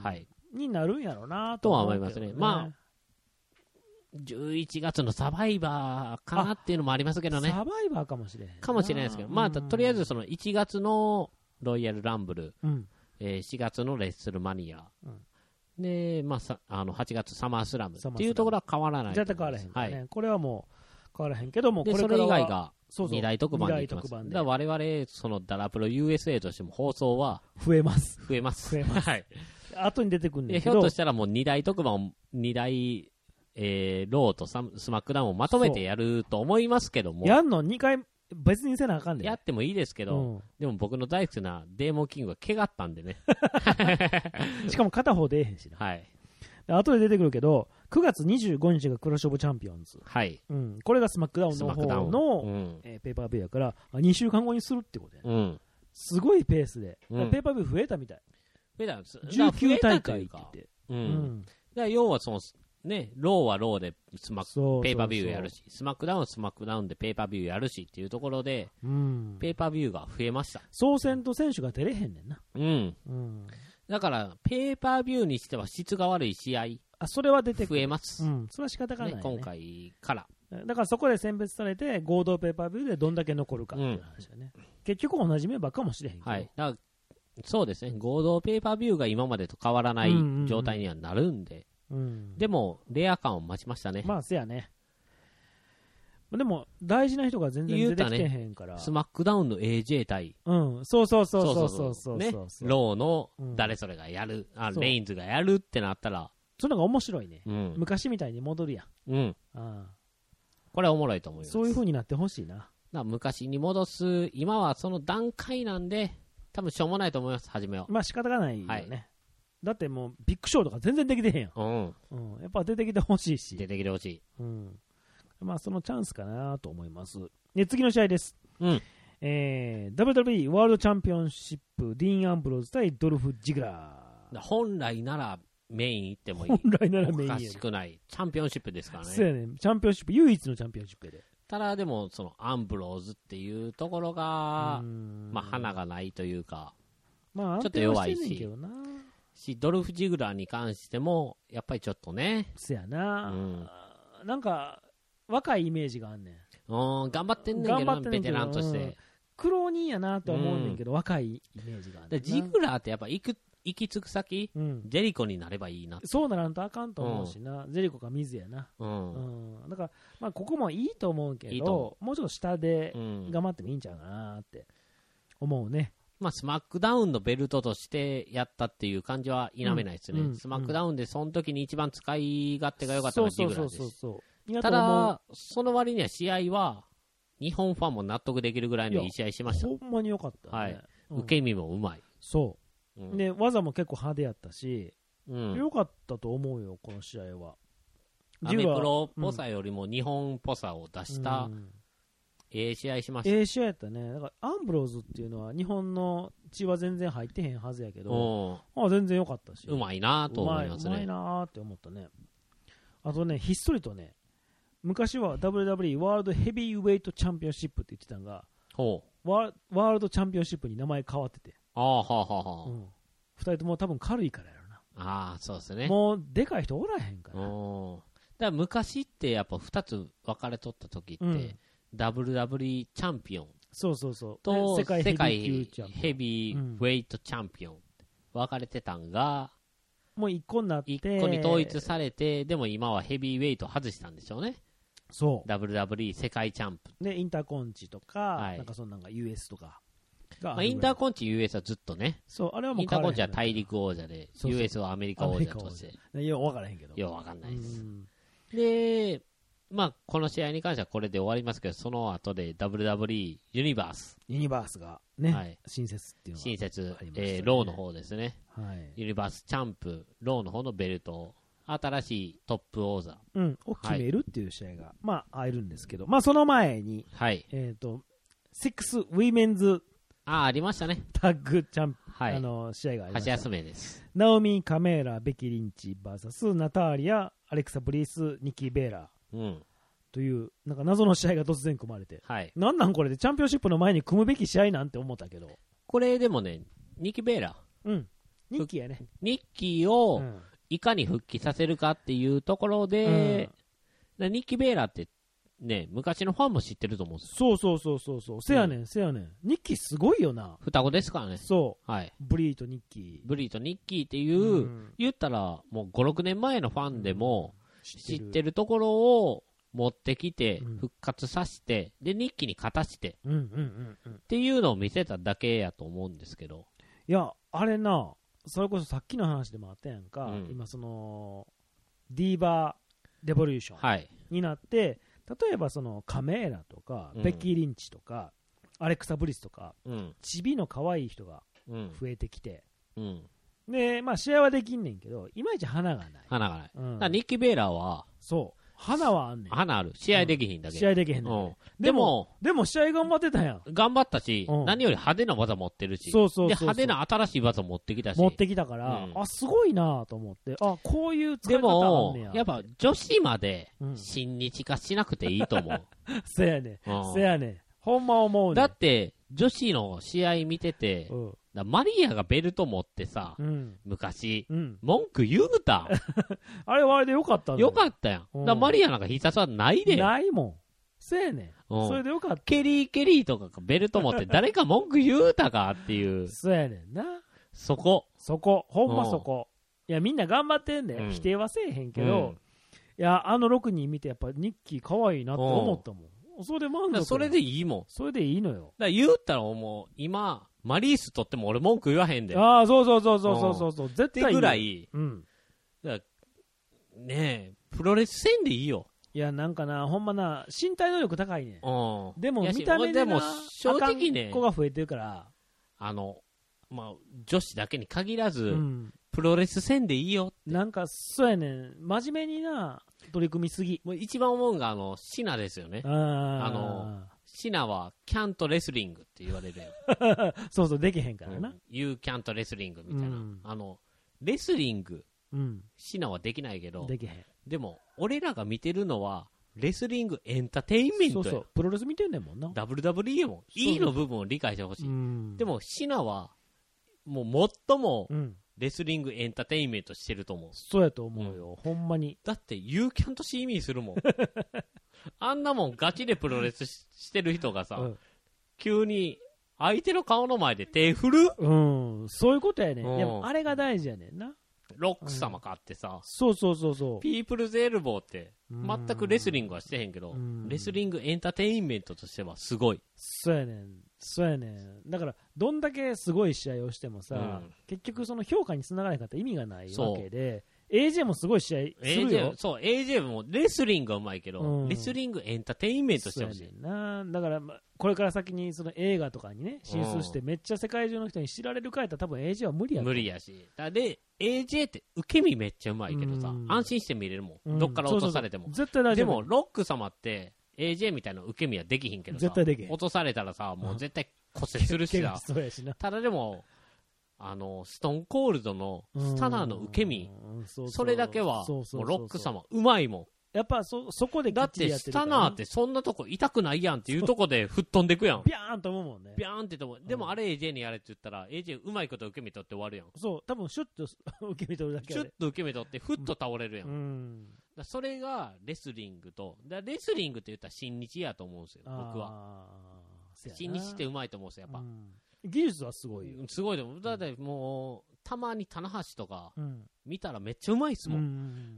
S4: はい
S3: になるんやろうな
S4: とは思いますね。まあじゅういちがつのサバイバーかなっていうのもありますけどね。
S3: サバイバーかもしれん
S4: かもしれないですけど、まあとりあえずそのいちがつのロイヤルランブル、うんえー、しがつのレッスルマニア、うん、でまあさあのはちがつサマースラムっていうところは変わらない。
S3: 絶対変わらへんからね、はい。これはもう変わらへんけども、
S4: で
S3: これ
S4: それ以外がに大特番で
S3: い
S4: きます。だから我々そのダラプロ ユーエスエー としても放送は
S3: 増えます。
S4: 増えます。
S3: 増えます。はい。後に出てくるん
S4: だけどひょっとしたらもうに大特番をに大えー、ローとスマックダウンをまとめてやると思いますけども。
S3: やんのにかい別にせなあかんで。
S4: やってもいいですけど、うん、でも僕の大好きなデーモンキングは怪我ったんでね。
S3: しかも片方出えへんしな。
S4: はい。
S3: 後で出てくるけど、くがつにじゅうごにちがクラッシュオブチャンピオンズ。
S4: はい。
S3: うん。これがスマックダウンの方の、うん、えー、ペーパービューやから、にしゅうかんごにするってことや、ね。うん。すごいペースで。うん、ペーパービュー増えたみたい。
S4: 増えたんです。
S3: じゅうきゅう大会って言って。
S4: うん。うん、だから要はその、ね、ローはローでスマッペーパービューやるし、スマックダウンはスマックダウンでペーパービューやるしっていうところで、うん、ペーパービューが増えました。
S3: そうせんと選手が出れへんねんな。
S4: うん。うん、だから、ペーパービューにしては質が悪い試合、
S3: あ、それは出てくる。
S4: 増えます。
S3: うん。それは仕方がない、ね、
S4: ね。今回から。
S3: だからそこで選別されて、合同ペーパービューでどんだけ残るかっていう話だね。うん、結局同じメンバーかもしれへんけど。
S4: はい。だからそうですね。合同ペーパービューが今までと変わらない状態にはなるんで。うんうんうんうん、でも、レア感を待ちましたね。
S3: まあ、せやね。でも、大事な人が全然出てきてへんから。
S4: ね、スマックダウンの エージェー 対。
S3: うん、そうそうそうそうそうそう
S4: ね。ローの誰それがやる、うん、あ、レインズがやるってなったら。
S3: そのが面白いね、うん。昔みたいに戻るやん。うん。
S4: ああ、これはおもろいと思います。
S3: そういう風になってほしいな。
S4: な昔に戻す、今はその段階なんで、多分しょうもないと思います、初めは。
S3: まあ仕方がないよね。はい、だってもうビッグショーとか全然できてへんやん。うん。うん。やっぱ出てきてほしいし。
S4: 出てきてほしい。
S3: うん。まあそのチャンスかなと思います。で、次の試合です。うん。えー、ダブリューダブリューイー ワールドチャンピオンシップ、ディーン・アンブローズ対ドルフ・ジグラ
S4: ー。本来ならメイン行ってもいい。
S3: 本来ならメイン。
S4: おかしくない。チャンピオンシップですからね。
S3: そうやね。チャンピオンシップ、唯一のチャンピオンシップで。
S4: ただでも、そのアンブローズっていうところが、まあ花がないというか、まあちょっと弱いし。しドルフ・ジグラーに関してもやっぱりちょっとね。
S3: そやな、うん、なんか若いイメージがあんねん。
S4: うん、頑張ってんねんけど、ベテランとして、うん、
S3: 苦労人やなとは思うねんけど、うん、若いイメージがあんねん。
S4: ジグラーってやっぱ行く行き着く先、うん、ジェリコになればいいな。
S3: そうならんとあかんと思うしな、うん、ジェリコか水やな、うんうん、だからまあここもいいと思うけど、いいもうちょっと下で頑張ってもいいんちゃうかなって思うね。
S4: まあ、スマックダウンのベルトとしてやったっていう感じは否めないですね、うんうん、スマックダウンでその時に一番使い勝手が良かったのがジグラーです。ただその割には試合は日本ファンも納得できるぐらいのいい試合しました。
S3: ほんまに良かった、ね、はい、
S4: うん、受け身もうまい。
S3: そう、うん、で技も結構派手やったし、うん、良かったと思うよこの試合は。
S4: アメプロっぽさよりも日本っぽさを出した、うん、ええ試合しました。
S3: ええ試合やったね。だからアンブローズっていうのは日本の血は全然入ってへんはずやけど、あ全然良かったし、
S4: うまいなと思いますね。
S3: うまいなって思ったね。あとね、ひっそりとね、昔は ダブリューダブリューイー ワールドヘビーウェイトチャンピオンシップって言ってたのが、ほうワワールドチャンピオンシップに名前変わってて、ああはあはあはあ、うん、ふたりとも多分軽いからやろな。
S4: ああそうですね。
S3: もうでかい人おらへんから。だ
S4: から昔ってやっぱふたつ分かれとった時って、うん、ダブリューダブリューイー チャンピオン
S3: そうそうそう
S4: と世界ヘビーウェイトチャンピオン分かれてたんが、
S3: もう一個になって
S4: 一個に統一されて、でも今はヘビーウェイト外したんでしょうね。そう ダブリューダブリューイー 世界チャンプ
S3: でインターコンチとか、はい、なんかそんなんが ユーエス とか
S4: まあ、インターコンチ ユーエス はずっとね。
S3: そうあれはもう
S4: インターコンチは大陸王者で、そうそう ユーエス はアメリカ王者として。
S3: よう分からへんけど。
S4: よう分かんないです。で、まあ、この試合に関してはこれで終わりますけど、その後で ダブリューダブリューイー ユニバース。
S3: ユニバースがね、はい、新設っていうのが、
S4: 新設、えー、ローの方ですね。はい、ユニバースチャンプ、ローの方のベルト、新しいトップ王座、
S3: うん、を決めるっていう試合が、はい、まあ、あるんですけど、まあ、その前に、はい、えっ、ー、と、シックスウィメンズ
S4: ああ、ありましたね。
S3: タッグチャンプ、はい、あの試合がありました。
S4: 箸休めです。
S3: ナオミ・カメーラ、ベキ・リンチ ブイエス ナターリア、アレクサ・ブリース、ニキ・ベーラー、うん、というなんか謎の試合が突然組まれて、はい、なんなんこれでチャンピオンシップの前に組むべき試合なんて思ったけど、
S4: これでもね、ニキ・ベーラー、
S3: うん、ニッキーやね。
S4: ニッキーをいかに復帰させるかっていうところで、うん、ニッキ・ベーラーってね、昔のファンも知ってると思うんです
S3: よ。そうそうそうそう、せやねん、せやねん。ニッキーすごいよな。
S4: 双子ですからね。
S3: そう。はい。ブリーとニッキー。
S4: ブリーとニッキーっていう、うん、言ったらもうご、ろくねんまえのファンでも知ってるところを持ってきて、復活させて、で、ニッキーに勝たして、うんうんうんうん、っていうのを見せただけやと思うんですけど。
S3: いや、あれな、それこそさっきの話でもあったやんか、うん、今その、ディーバー、 レボリューションになって、はい、例えばそのカメーラとか、うん、ベッキー・リンチとかアレクサ・ブリスとか、うん、チビの可愛い人が増えてきて、うん、でまあ試合はできんねんけどいまいち花がない
S4: 花がない、うん、だニッキー・ベイラーは
S3: そう花はあんねん
S4: 花ある試合できひんだけ、うん、
S3: 試合できへんねん、うん、
S4: でも
S3: でも試合頑張ってたやん
S4: 頑張ったし、うん、何より派手な技持ってるし
S3: そうそうそうそう
S4: で派手な新しい技持ってきたし
S3: 持ってきたから、うん、あすごいなと思ってあこういう使い方あんねや
S4: でもやっぱ女子まで親日化しなくていいと思う
S3: せやねん、うん、せやねんほんま思うねん
S4: だって女子の試合見てて、うん、だマリアがベルト持ってさ、うん、昔、うん、文句言うた
S3: あれはあれでよかったんだよ
S4: よかったやん、うん、だマリアなんか必殺はないで
S3: ないもんせやねん、うん、それでよかった
S4: ケリーケリーとかベルト持って誰か文句言うたかっていう
S3: そうやねんな
S4: そこ
S3: そこほんまそこ、うん、いやみんな頑張ってんね、うん、否定はせえへんけど、うん、いやあのろくにん見てやっぱニッキー可愛いなって思ったもん、うん、それで満足
S4: それでいいもん
S3: それでいいのよ
S4: だから言うたらもう今マリースとっても俺文句言わへんで
S3: ああそうそうそうそうそうそうそう絶対いい
S4: ぐらい、うん、だねえプロレス戦でいいよ
S3: いやなんかなほんまな身体能力高いね、うん、でも見た目で
S4: でも正直ね
S3: 子が増えてるから
S4: あのまあ女子だけに限らず、うん、プロレス戦でいいよって
S3: なんかそうやねん真面目にな取り組みすぎ
S4: もう一番思うのがあのシナですよねああのシナはキャントレスリングって言われるよ
S3: そうそうできへんからな、うん、
S4: You can't レスリングみたいな、うん、あのレスリング、うん、シナはできないけど
S3: できへん
S4: でも俺らが見てるのはレスリングエンターテインメントや
S3: そうそうプロレス見てんねんもんな
S4: ダブリューダブリューイー も E の部分を理解してほしいでもシナはもう最もレスリングエンターテインメントしてると思う
S3: そうやと思うよ、うん、ほんまに
S4: だって You can't see me するもんあんなもんガチでプロレス し, してる人がさ、うん、急に相手の顔の前で手振る
S3: うんそういうことやねん、うん、でもあれが大事やねんな
S4: ロック様かってさ、うん、
S3: そうそうそうそう
S4: ピープルズエルボーって全くレスリングはしてへんけどレスリングエンターテインメントとしてはすごい
S3: そうやねんそうやねんだからどんだけすごい試合をしてもさ、うん、結局その評価につながらなかったら意味がないわけで エージェー もすごい試合するよ
S4: そう エージェー もレスリングはうまいけど、うん、レスリングエンターテインメントしてほしい
S3: なだからこれから先にその映画とかにね進出してめっちゃ世界中の人に知られるかやったら多分 エージェー は無理や
S4: 無理やしだで エージェー って受け身めっちゃうまいけどさ、うん、安心して見れるもん、うん、どっから落とされても
S3: そうそうそう絶対大丈夫
S4: でもロック様って エージェー みたいな受け身はできひんけどさ
S3: 絶対できへん
S4: 落とされたらさもう絶対骨折するしさ
S3: そうやしな
S4: ただでもあのストーンコールドのスタナーの受け身それだけはもうロック様うまいもん
S3: やっぱ そ, そこで
S4: だってスタナーってそんなとこ痛くないやんっていうとこで吹っ飛んでくやん
S3: ビャーンと思うもんね
S4: ビャーンってと思う、うん、でもあれ エージェー にやれって言ったら エージェー うまいこと受け身取って終わるやん
S3: そう多分シュッと受け身取るだけ
S4: シュッと受け身取ってふっと倒れるやん、うん、だそれがレスリングとだレスリングって言ったら新日やと思うんですよ僕は新日ってうまいと思うんですよやっぱ、うん
S3: 技術はすごいよ
S4: すごいでもだってもうたまに棚橋とか見たらめっちゃうまいっすもん、うん、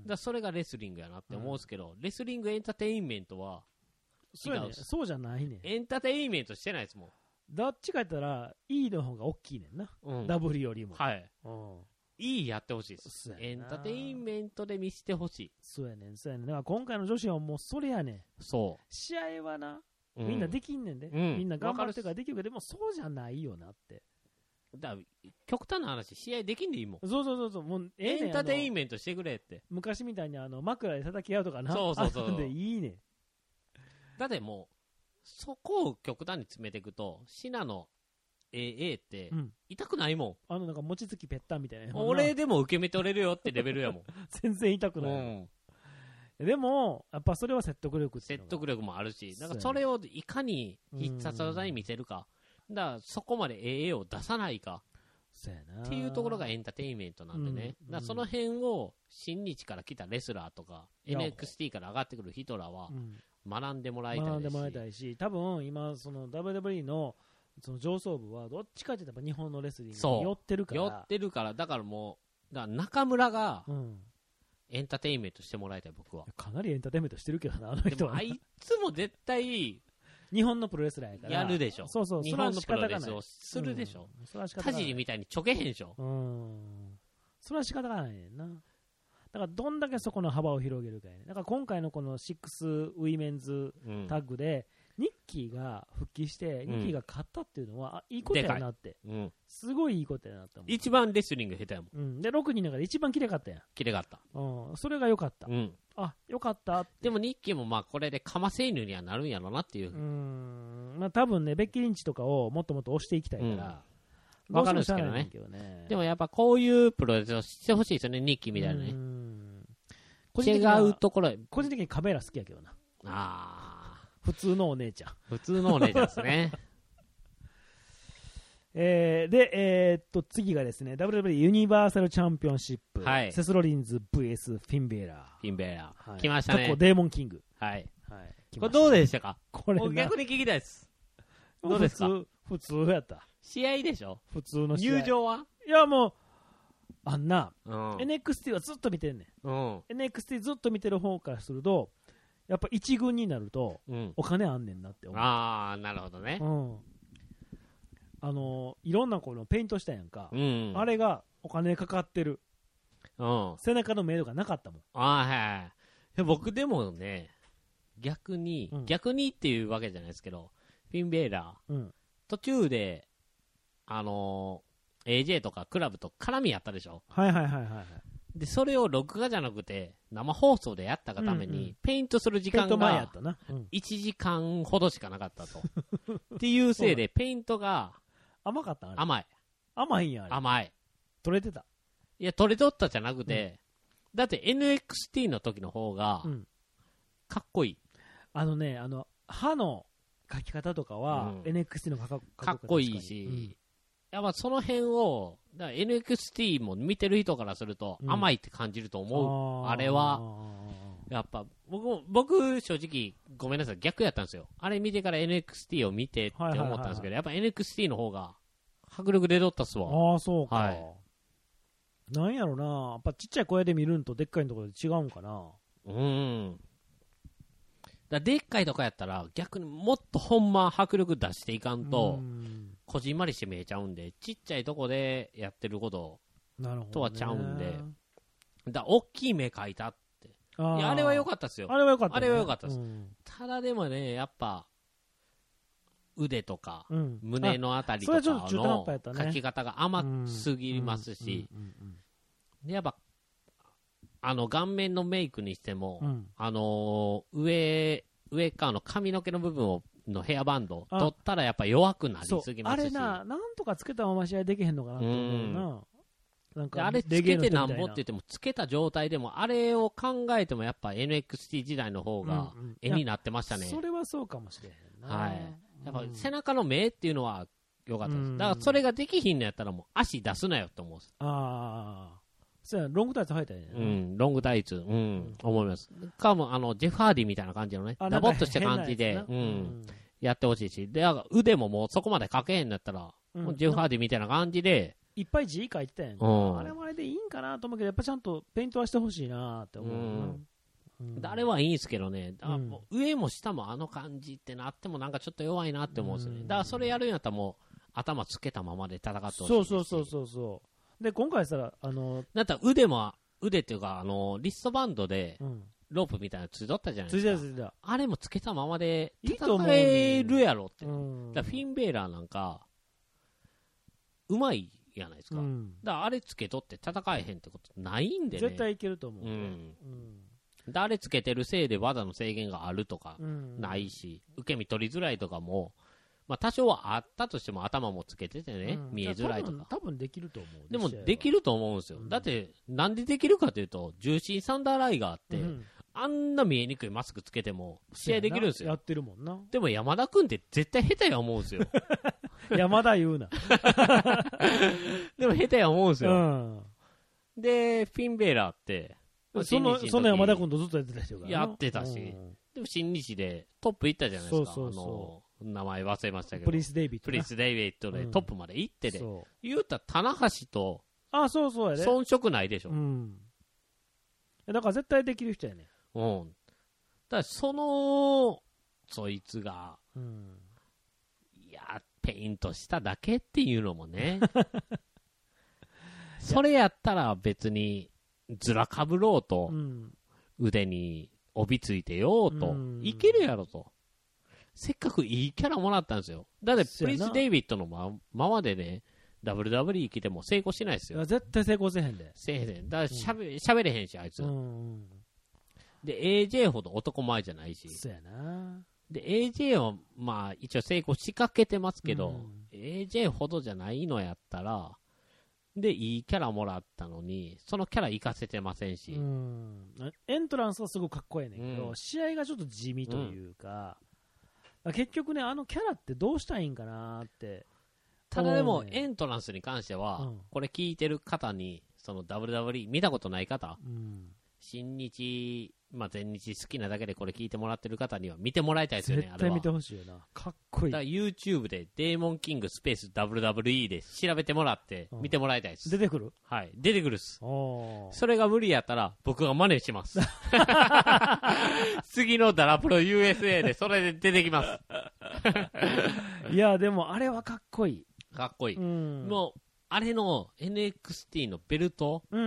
S4: だそれがレスリングやなって思うんですけど、うん、レスリングエンターテインメントは違う、
S3: ね、そうじゃないね
S4: エンターテインメントしてないですもん
S3: どっちか言ったら E の方が大きいねんな、うん、W よりも
S4: はい、うん、E やってほしいですエンターテインメントで見せてほしい
S3: そうやねんそうやねんだから今回の女子はもうそれやねん
S4: そう
S3: 試合はなみんなできんねんで、うん、みんな頑張ってるからできるけどでもそうじゃないよなって
S4: だ極端な話試合できんでいいもん
S3: そうそうそうそうもうええねん
S4: エンターテインメントしてくれって
S3: 昔みたいにあの枕で叩き合うとかな
S4: そうそうそう
S3: でいいねん
S4: だってもうそこを極端に詰めていくとシナの エーエー って痛くないもん、うん、
S3: あのなんか餅つきぺったんみたいな
S4: 俺でも受け身取れるよってレベルやもん
S3: 全然痛くない、うんでもやっぱそれは説得力っていうのが
S4: 説得力もあるしなんかそれをいかに必殺技に見せるかだからそこまで エーエー を出さないかっていうところがエンターテインメントなんでね、うん、だからその辺を新日から来たレスラーとか エヌエックスティー から上がってくる人らは学んでもらいたいし、
S3: 学んでもらいたいし多分今その ダブリューダブリューイー のその上層部はどっちかっていうと日本のレスリングに寄ってるから
S4: 寄ってるからだからもうだから中村が、うんエンターテインメントしてもらいたい僕は
S3: かなりエンターテインメントしてるけどなあの人は
S4: でもあいつも絶対
S3: 日本のプロレスラーやから
S4: やるでしょ
S3: そうそう
S4: 日本のプロレスをするでしょ、うん、田尻みたいにちょけへんでしょ
S3: うんそれは仕方がないねんなだからどんだけそこの幅を広げるかやね。だから今回のこのシックスウィメンズタッグで、ニッキーが復帰して、ニッキーが勝ったっていうのは、あ、いいことやなって、うん、すごいいいことやなって思う。
S4: 一番レスリング下手やもん。
S3: うん、で、ろくにんの中で一番綺麗かったやん。
S4: 綺麗かった。
S3: うん、それが良かった。うん、あ、良かった。
S4: でもニッキーもまあこれでカマセイヌにはなるんやろなっていう。う
S3: ん、まあ多分ね、ベッキーリンチとかをもっともっと押していきたいから、
S4: うん、わかるんですけどね。ねでもやっぱこういうプロレスをしてほしいですよね、ニッキーみたいなね。うん違うところ
S3: 個人的にカメラ好きやけどな。
S4: ああ。
S3: 普通のお姉ちゃん。
S4: 普通のお姉ちゃんですね。
S3: えー、で、えー、っと、次がですね、ダブリューダブリュー ユニバーサルチャンピオンシップ、はい、セスロリンズ ブイエス フィンベーラー。
S4: フィンベーラー。はい、来ましたね。
S3: 過去デーモンキング。
S4: はい。はい、これどうでしたか？
S3: これ
S4: 逆に聞きたいです。どうですか？
S3: 普通、普通やった。
S4: 試合でしょ？
S3: 普通の試合。
S4: 入場はい
S3: や、もう、あんな、うん、エヌエックスティー はずっと見てんねん。うん、エヌエックスティー ずっと見てる方からすると、やっぱ一軍になると、お金あんねんなって思う。
S4: ああ、なるほどね。うん。
S3: あのー、いろんなこのペイントしたやんか。うん、あれがお金かかってる。うん。背中のメイドがなかったもん。
S4: ああ、はい。僕でもね、逆に、うん、逆にっていうわけじゃないですけど、フィンベーラー、うん、途中で、あのー、エージェー とかクラブと絡みやったでしょ？
S3: はいはいはいはい。
S4: で、それを録画じゃなくて、生放送でやったがために、うんうん、ペイントする時間が、いちじかんほどしかなかったと。っていうせいで、ペイントが、
S3: 甘かったあれ
S4: 甘い。
S3: 甘いんやあれ。
S4: 甘い。
S3: 取れてた。
S4: いや、取れとったじゃなくて、うん、だって エヌエックスティー の時の方が、かっこいい。
S3: あのね、あの、歯の描き方とかは、うん、エヌエックスティー のか か,
S4: かっこいいし、うん、やっぱその辺を、だから エヌエックスティー も見てる人からすると甘いって感じると思う。うん、あ, あれは、やっぱ僕も、僕正直ごめんなさい、逆やったんですよ。あれ見てから エヌエックスティー を見てって思ったんですけど、やっぱ エヌエックスティー の方が迫力出とったっすわ。
S3: ああ、そうか。はい、なんやろな、やっぱちっちゃい声で見るんとでっかいところで違うんかな。うん。
S4: だでっかいとかやったら逆にもっとほんま迫力出していかんと、こじんまりして見えちゃうんで、ちっちゃいとこでやってることとはちゃうんで、だ大きい目描いたって。あ, いやあれは良かったですよ。
S3: あれは良かった、ね、
S4: あれは良かったです、うん。ただでもね、やっぱ、腕とか、うん、胸のあたりとかの描き方が甘すぎますし、やっぱ、あの顔面のメイクにしても、うん、あのー、上、上側の髪の毛の部分をのヘアバンド取ったらやっぱ弱くなりすぎますし、
S3: あれな、なんとかつけたまま試合できへんのかなと思うな。
S4: なんかあれつけてなんぼって言ってもつけた状態でもあれを考えてもやっぱ エヌエックスティー 時代の方が絵になってましたね。
S3: それはそうかもしれへんな。
S4: はい。やっぱ背中の目っていうのは良かったです。だからそれができひんのやったらもう足出すなよって思うんです。
S3: ああ。そうや、ロングタイツ履いたらいいね。
S4: うん、ロングタイツ、うん、うん、思います。かも、あの、ジェフ・ハーディみたいな感じのね、ダボっとした感じで、うん、うん、やってほしいし、で、腕ももうそこまで描けへんのやったら、うん、もうジェフ・ハーディみたいな感じで、
S3: いっぱい字書いてたやんか、うん、あれもあれでいいんかなと思うけど、やっぱちゃんとペイントはしてほしいなって思う、うん
S4: うん、あれはいいんですけどね、だもう上も下もあの感じってなってもなんかちょっと弱いなって思うんですよね、うん、だからそれやるんやったらもう頭つけたままで戦ってほしい。
S3: そうそうそうそうそうで今回さあの
S4: だったら腕も腕っていうかあのリストバンドでロープみたいなのついとったじゃないですか、うん、ついたついたあれもつけたままで戦えるやろって、いいと思う、うん、だからフィンベーラーなんかうまいやないですか、うん、だからあれつけとって戦えへんってことないんでね、
S3: 絶対いけると思う、うん
S4: うん、であれつけてるせいで技の制限があるとかないし、うん、受け身取りづらいとかも、まあ、多少はあったとしても頭もつけててね、うん、見えづらいとか
S3: 多分、多分できると思う。
S4: でもできると思うんですよ、うん、だってなんでできるかというと重心サンダーライガーって、うん、あんな見えにくいマスクつけても試合できるんですよ。
S3: やってるもんな。
S4: でも山田君って絶対下手や思うんですよ
S3: 山田言うな
S4: でも下手や思うんですよ、うん、でフィンベーラーって
S3: そのその山田君とずっとやってた人が
S4: やってたし、うん、でも新日でトップ行ったじゃないですか。そうそうそう、あの名前忘れましたけど
S3: プリンス・デイビッド
S4: プリンス・デイビッドでトップまで行ってで、うん、言うたら棚橋と
S3: あそうそうやね
S4: 遜色ないでしょ、うん、
S3: だから絶対できる人やね。
S4: うん。だからそのそいつが、うん、いやペイントしただけっていうのもねそれやったら別にずらかぶろうと、うん、腕に帯ついてようと、うん、いけるやろと。せっかくいいキャラもらったんですよ。だってプリンス・デイビッドのまままでね、ダブリューダブリューイー 来ても成功しないですよ。
S3: 絶対成功せへんで。
S4: せえへん。だからしゃべ、しゃべれへんし、あいつ。うん、で、エージェー ほど男前じゃないし。
S3: そうやな。
S4: で、エージェー は、まあ、一応成功しかけてますけど、うん、エージェー ほどじゃないのやったら、で、いいキャラもらったのに、そのキャラ活かせてませんし。うん、
S3: エントランスはすごくかっこいいねんけど、うん、試合がちょっと地味というか、うん、結局ね、あのキャラってどうしたらいいんかなって。
S4: ただでも、エントランスに関しては、うん、これ聞いてる方に、その ダブリューダブリューイー 見たことない方、うん、新日、まあ、全日好きなだけでこれ聞いてもらってる方には見てもらいたいですよね、
S3: 絶対見てほしいよな。かっこいい。
S4: だから YouTube でデーモンキングスペース ダブリューダブリューイー で調べてもらって見てもらいたいです。
S3: 出てくる？
S4: はい。出てくるっす。それが無理やったら僕が真似します。次のダラプロ ユーエスエー でそれで出てきます。
S3: いや、でもあれはかっこいい。
S4: かっこいい。うん、もう、あれの エヌエックスティー のベルト、うん、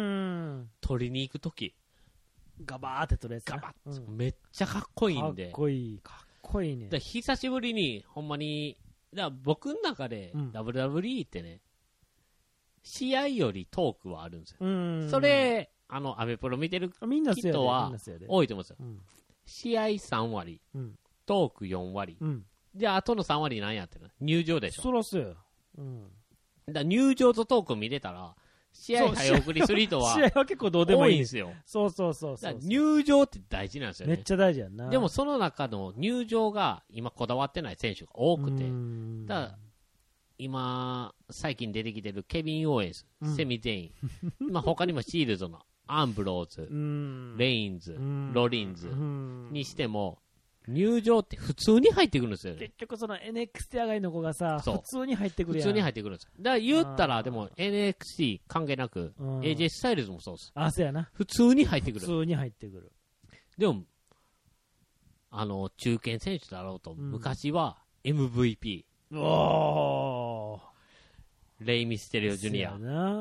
S4: 取りに行くとき。
S3: ガバーって取るやつ。
S4: ガバッ、うん、めっちゃかっこいいんで。
S3: かっこいい。かっこいいね。
S4: だ久しぶりに、ほんまに、だ僕の中で ダブリューダブリューイー ってね、うん、試合よりトークはあるんですよ。うんそれ、あの、アメプロ見てる人は多いと思うんですよ。うん、試合さん割、うん、トークよん割。うん、じゃあ、あとのさん割何やってるの？入場でしょ。
S3: そらそうや。うん、
S4: だ入場とトーク見れたら、試合早送りする人は、
S3: 試合は結構どうでもいい
S4: んですよ。
S3: そうそうそうそう。
S4: 入場って大事なんですよね。
S3: めっちゃ大事やんな。
S4: でもその中の入場が今こだわってない選手が多くて、だから今、最近出てきてるケビン・オーエンス、うん、セミ・ゼイン、まあ他にもシールズのアンブローズ、レインズ、ロリンズにしても、入場って普通に入ってくるんですよね。
S3: 結局その エヌエックスティー 上がりの子がさ、普通に入ってくるやん。
S4: 普通に入ってくるんですよ。だから言ったら、でも エヌエックスティー 関係なく、エージェー スタイルズもそうです。
S3: あ、そうやな。
S4: 普通に入ってくる。
S3: 普通に入ってくる。
S4: でも、あの、中堅選手だろうと、うん、昔は エムブイピー。おー。レイ・ミステリオ・ジュニア。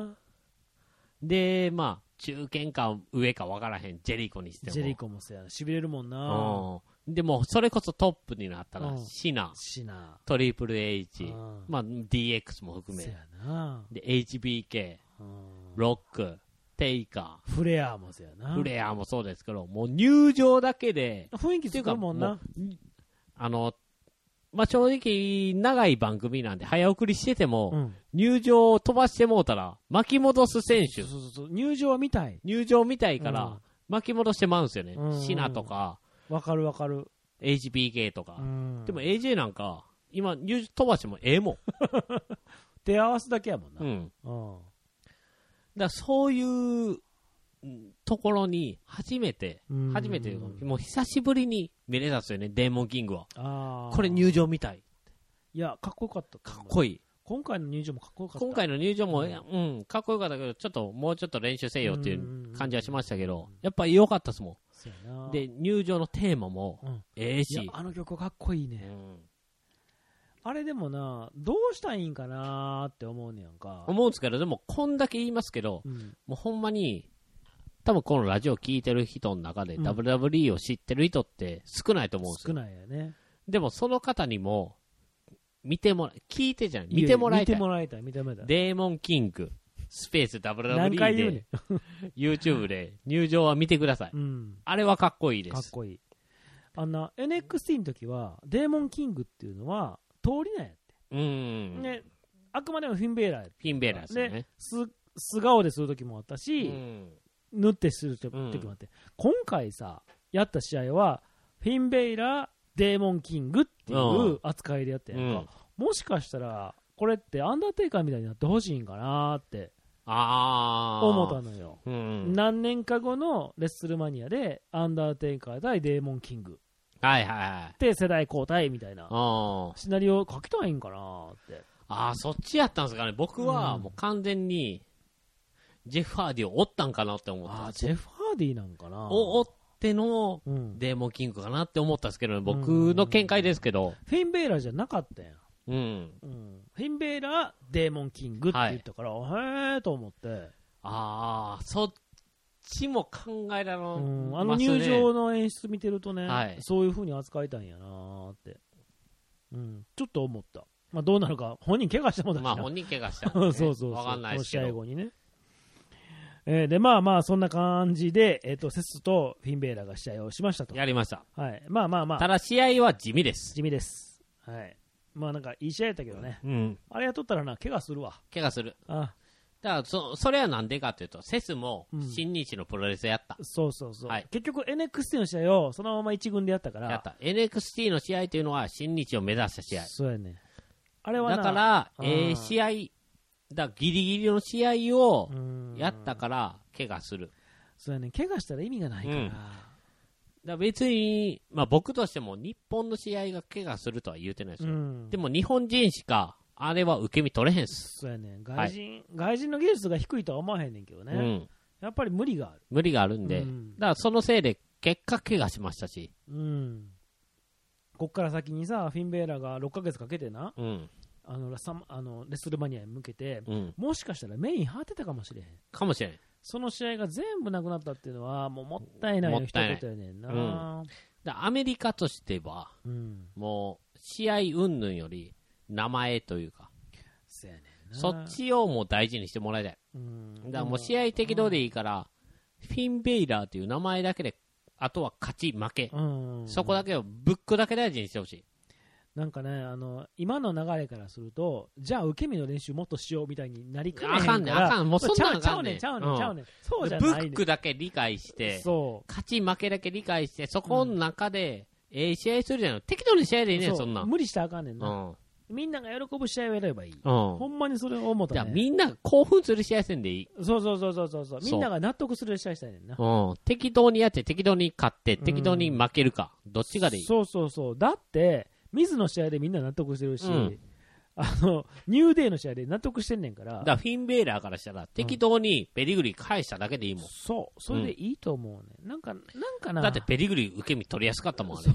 S4: で、まあ、中堅か上か分からへん、ジェリコにしても。
S3: ジェリコもそうやな。痺れるもんな。
S4: でも、それこそトップになったら、シナ、トリプル H、まあ、ディーエックス も含め、で、エイチビーケー、ロック、テイカ
S3: ー、フレアもそうやな。
S4: フレアもそうですけど、もう入場だけで、
S3: 雰囲気つくもんな。
S4: あの、まあ、正直、長い番組なんで、早送りしてても、うん、入場を飛ばしてもうたら、巻き戻す選手。
S3: そうそうそう、入場は見たい。
S4: 入場見たいから、うん、巻き戻してまうんですよね。うん、シナとか、
S3: わかるわかる。
S4: エイチビーケー とか。でも エージェー なんか、今、入場飛ばしてもええもん。
S3: 手合わすだけやもんな。うん。うん、
S4: だからそういうところに、初めて、初めて、もう久しぶりに見れたんですよね、デーモンキングは。あこれ入場見たい。
S3: いや、かっこよかった。
S4: かっこいい。
S3: 今回の入場もかっこよかった。
S4: 今回の入場も、うん、うん、かっこよかったけど、ちょっと、もうちょっと練習せよっていう感じはしましたけど、やっぱり良かったですもん。で、入場のテーマも、うん、ええし。いや、
S3: あの曲かっこいいね。うん、あれでもな、どうしたらいいんかなーって思うねやんか。
S4: 思うんですけど、でも、こんだけ言いますけど、うん、もうほんまに、多分このラジオ聞いてる人の中で、うん、ダブリューダブリューイー を知ってる人って少ないと思うんですよ。
S3: 少ないよね。
S4: でも、その方にも、見てもら、聞いてじゃない、見てもらいたい。
S3: 見てもらいたい、見てもらいたい。
S4: デーモンキング、スペース ダブリューダブリューイー で、YouTube で入場は見てください。うん、あれはかっこいいです。
S3: かっこいい。あんな、エヌエックスティー の時は、デーモンキングっていうのは、通りなんやって。うん。ね、あくまでもフィンベーラーやって。
S4: フィンベーラーですよね。
S3: す、素顔でする時もあったし、うん、塗ってする時もあって、うん、今回さ、やった試合は、フィンベーラー、デーモンキングっていう扱いでやったやんか、うん、もしかしたらこれってアンダーテイカーみたいになってほしいんかなーって思ったのよ、うん、何年か後のレッスルマニアでアンダーテイカー対デーモンキング
S4: はいはいはい
S3: で世代交代みたいなシナリオ書きたいんかなーって。
S4: ああ、そっちやったんですかね。僕はもう完全にジェフ・ハーディを追ったんかなって思った。
S3: あ、ジェフ・ハーディなんかな
S4: お追ってのデーモンキングかなって思ったんですけど、ね、僕の見解ですけど、
S3: フィンベーラーじゃなかったやん。うん、うん、フィンベーラーデーモンキングって言ったから、はい、へーと思って。
S4: ああ、そっちも考えられますね、
S3: うん、あの入場の演出見てるとね、はい、そういう風に扱いたいんやなーって、うん、ちょっと思った。まあどうなるか、本人怪我したもんだしな。
S4: まあ本人怪我したもんね。
S3: そうそうそう。
S4: わかんないですけど。
S3: 試合後にね。えー、で、まあまあそんな感じで、えっ、ー、と、セスとフィンベーラーが試合をしましたと。
S4: やりました。
S3: はい。まあまあまあ。
S4: ただ試合は地味です。
S3: 地味です。はい。まあなんかいい試合やったけどね。
S4: うん。
S3: あれやっとったらな、怪我するわ。
S4: 怪我する。
S3: あ
S4: だからそ、それはなんでかというと、セスも新日のプロレスやった。
S3: うん、そうそうそう。
S4: はい、
S3: 結局 エヌエックスティー の試合をそのまま一軍でやったから。
S4: やった。エヌエックスティー の試合というのは新日を目指した試合。
S3: そうやね。あれはな
S4: だから、えー、試合、だギリギリの試合をやったから、怪我する。
S3: そうやね。怪我したら意味がないから。うん、だ
S4: から別に、まあ僕としても日本の試合が怪我するとは言うてないですよ。うん、でも日本人しか、あれは受け身取れへんす。
S3: そうやね。外人、はい、外人の技術が低いとは思わへんねんけどね。うん、やっぱり無理がある。
S4: 無理があるんで、うん、だからそのせいで結果怪我しましたし。
S3: うん。こっから先にさ、フィンベーラーがろっかげつかけてな、うん、あのあのレスルマニアに向けて、うん、もしかしたらメイン張ってたかもしれへん。
S4: かもしれん。
S3: その試合が全部なくなったっていうのは、もうもったいないの一言やねんな。うん、
S4: だアメリカとしては、うん、もう試合云々より名前というか、
S3: そ, やねんな
S4: そっちをもう大事にしてもらいたい。うん、だからもう試合適当でいいから、フィンベイラーという名前だけで、あとは勝ち負け、うん、そこだけをブックだけ大事にしてほしい。
S3: なんかね、あの今の流れからすると、じゃあ受け身の練習もっとしようみたいになりかねへんから。
S4: あかんねん、あかん、もうそんなんあかんねん。
S3: ちゃうねん、ちゃうねん、ちゃうねん。そうじゃないねん。
S4: ブックだけ理解して、
S3: そう
S4: 勝ち負けだけ理解して、そこの中で、うん、ええ試合するじゃん。適当に試合でいいねん、そんなん。
S3: 無理したらあかんねんな。うんみんなが喜ぶ試合をやればいい。うん、ほんまにそれを思ったね。
S4: じゃあみんなが興奮する試合せんでいい。
S3: そうそうそうそうそう。みんなが納得する試合したいねんな。
S4: うん。適当にやって適当に勝って適当に負けるか。うん、どっちがでいい。
S3: そうそうそう。だって、水の試合でみんな納得してるし、うん、あの、ニューデイの試合で納得してんねんから。
S4: だからフィンベーラーからしたら適当にペディグリー返しただけでいいもん。
S3: そう。それでいいと思うね。うん、なんか、なんかな。
S4: だってペディグリー受け身取りやすかったもん、あれ。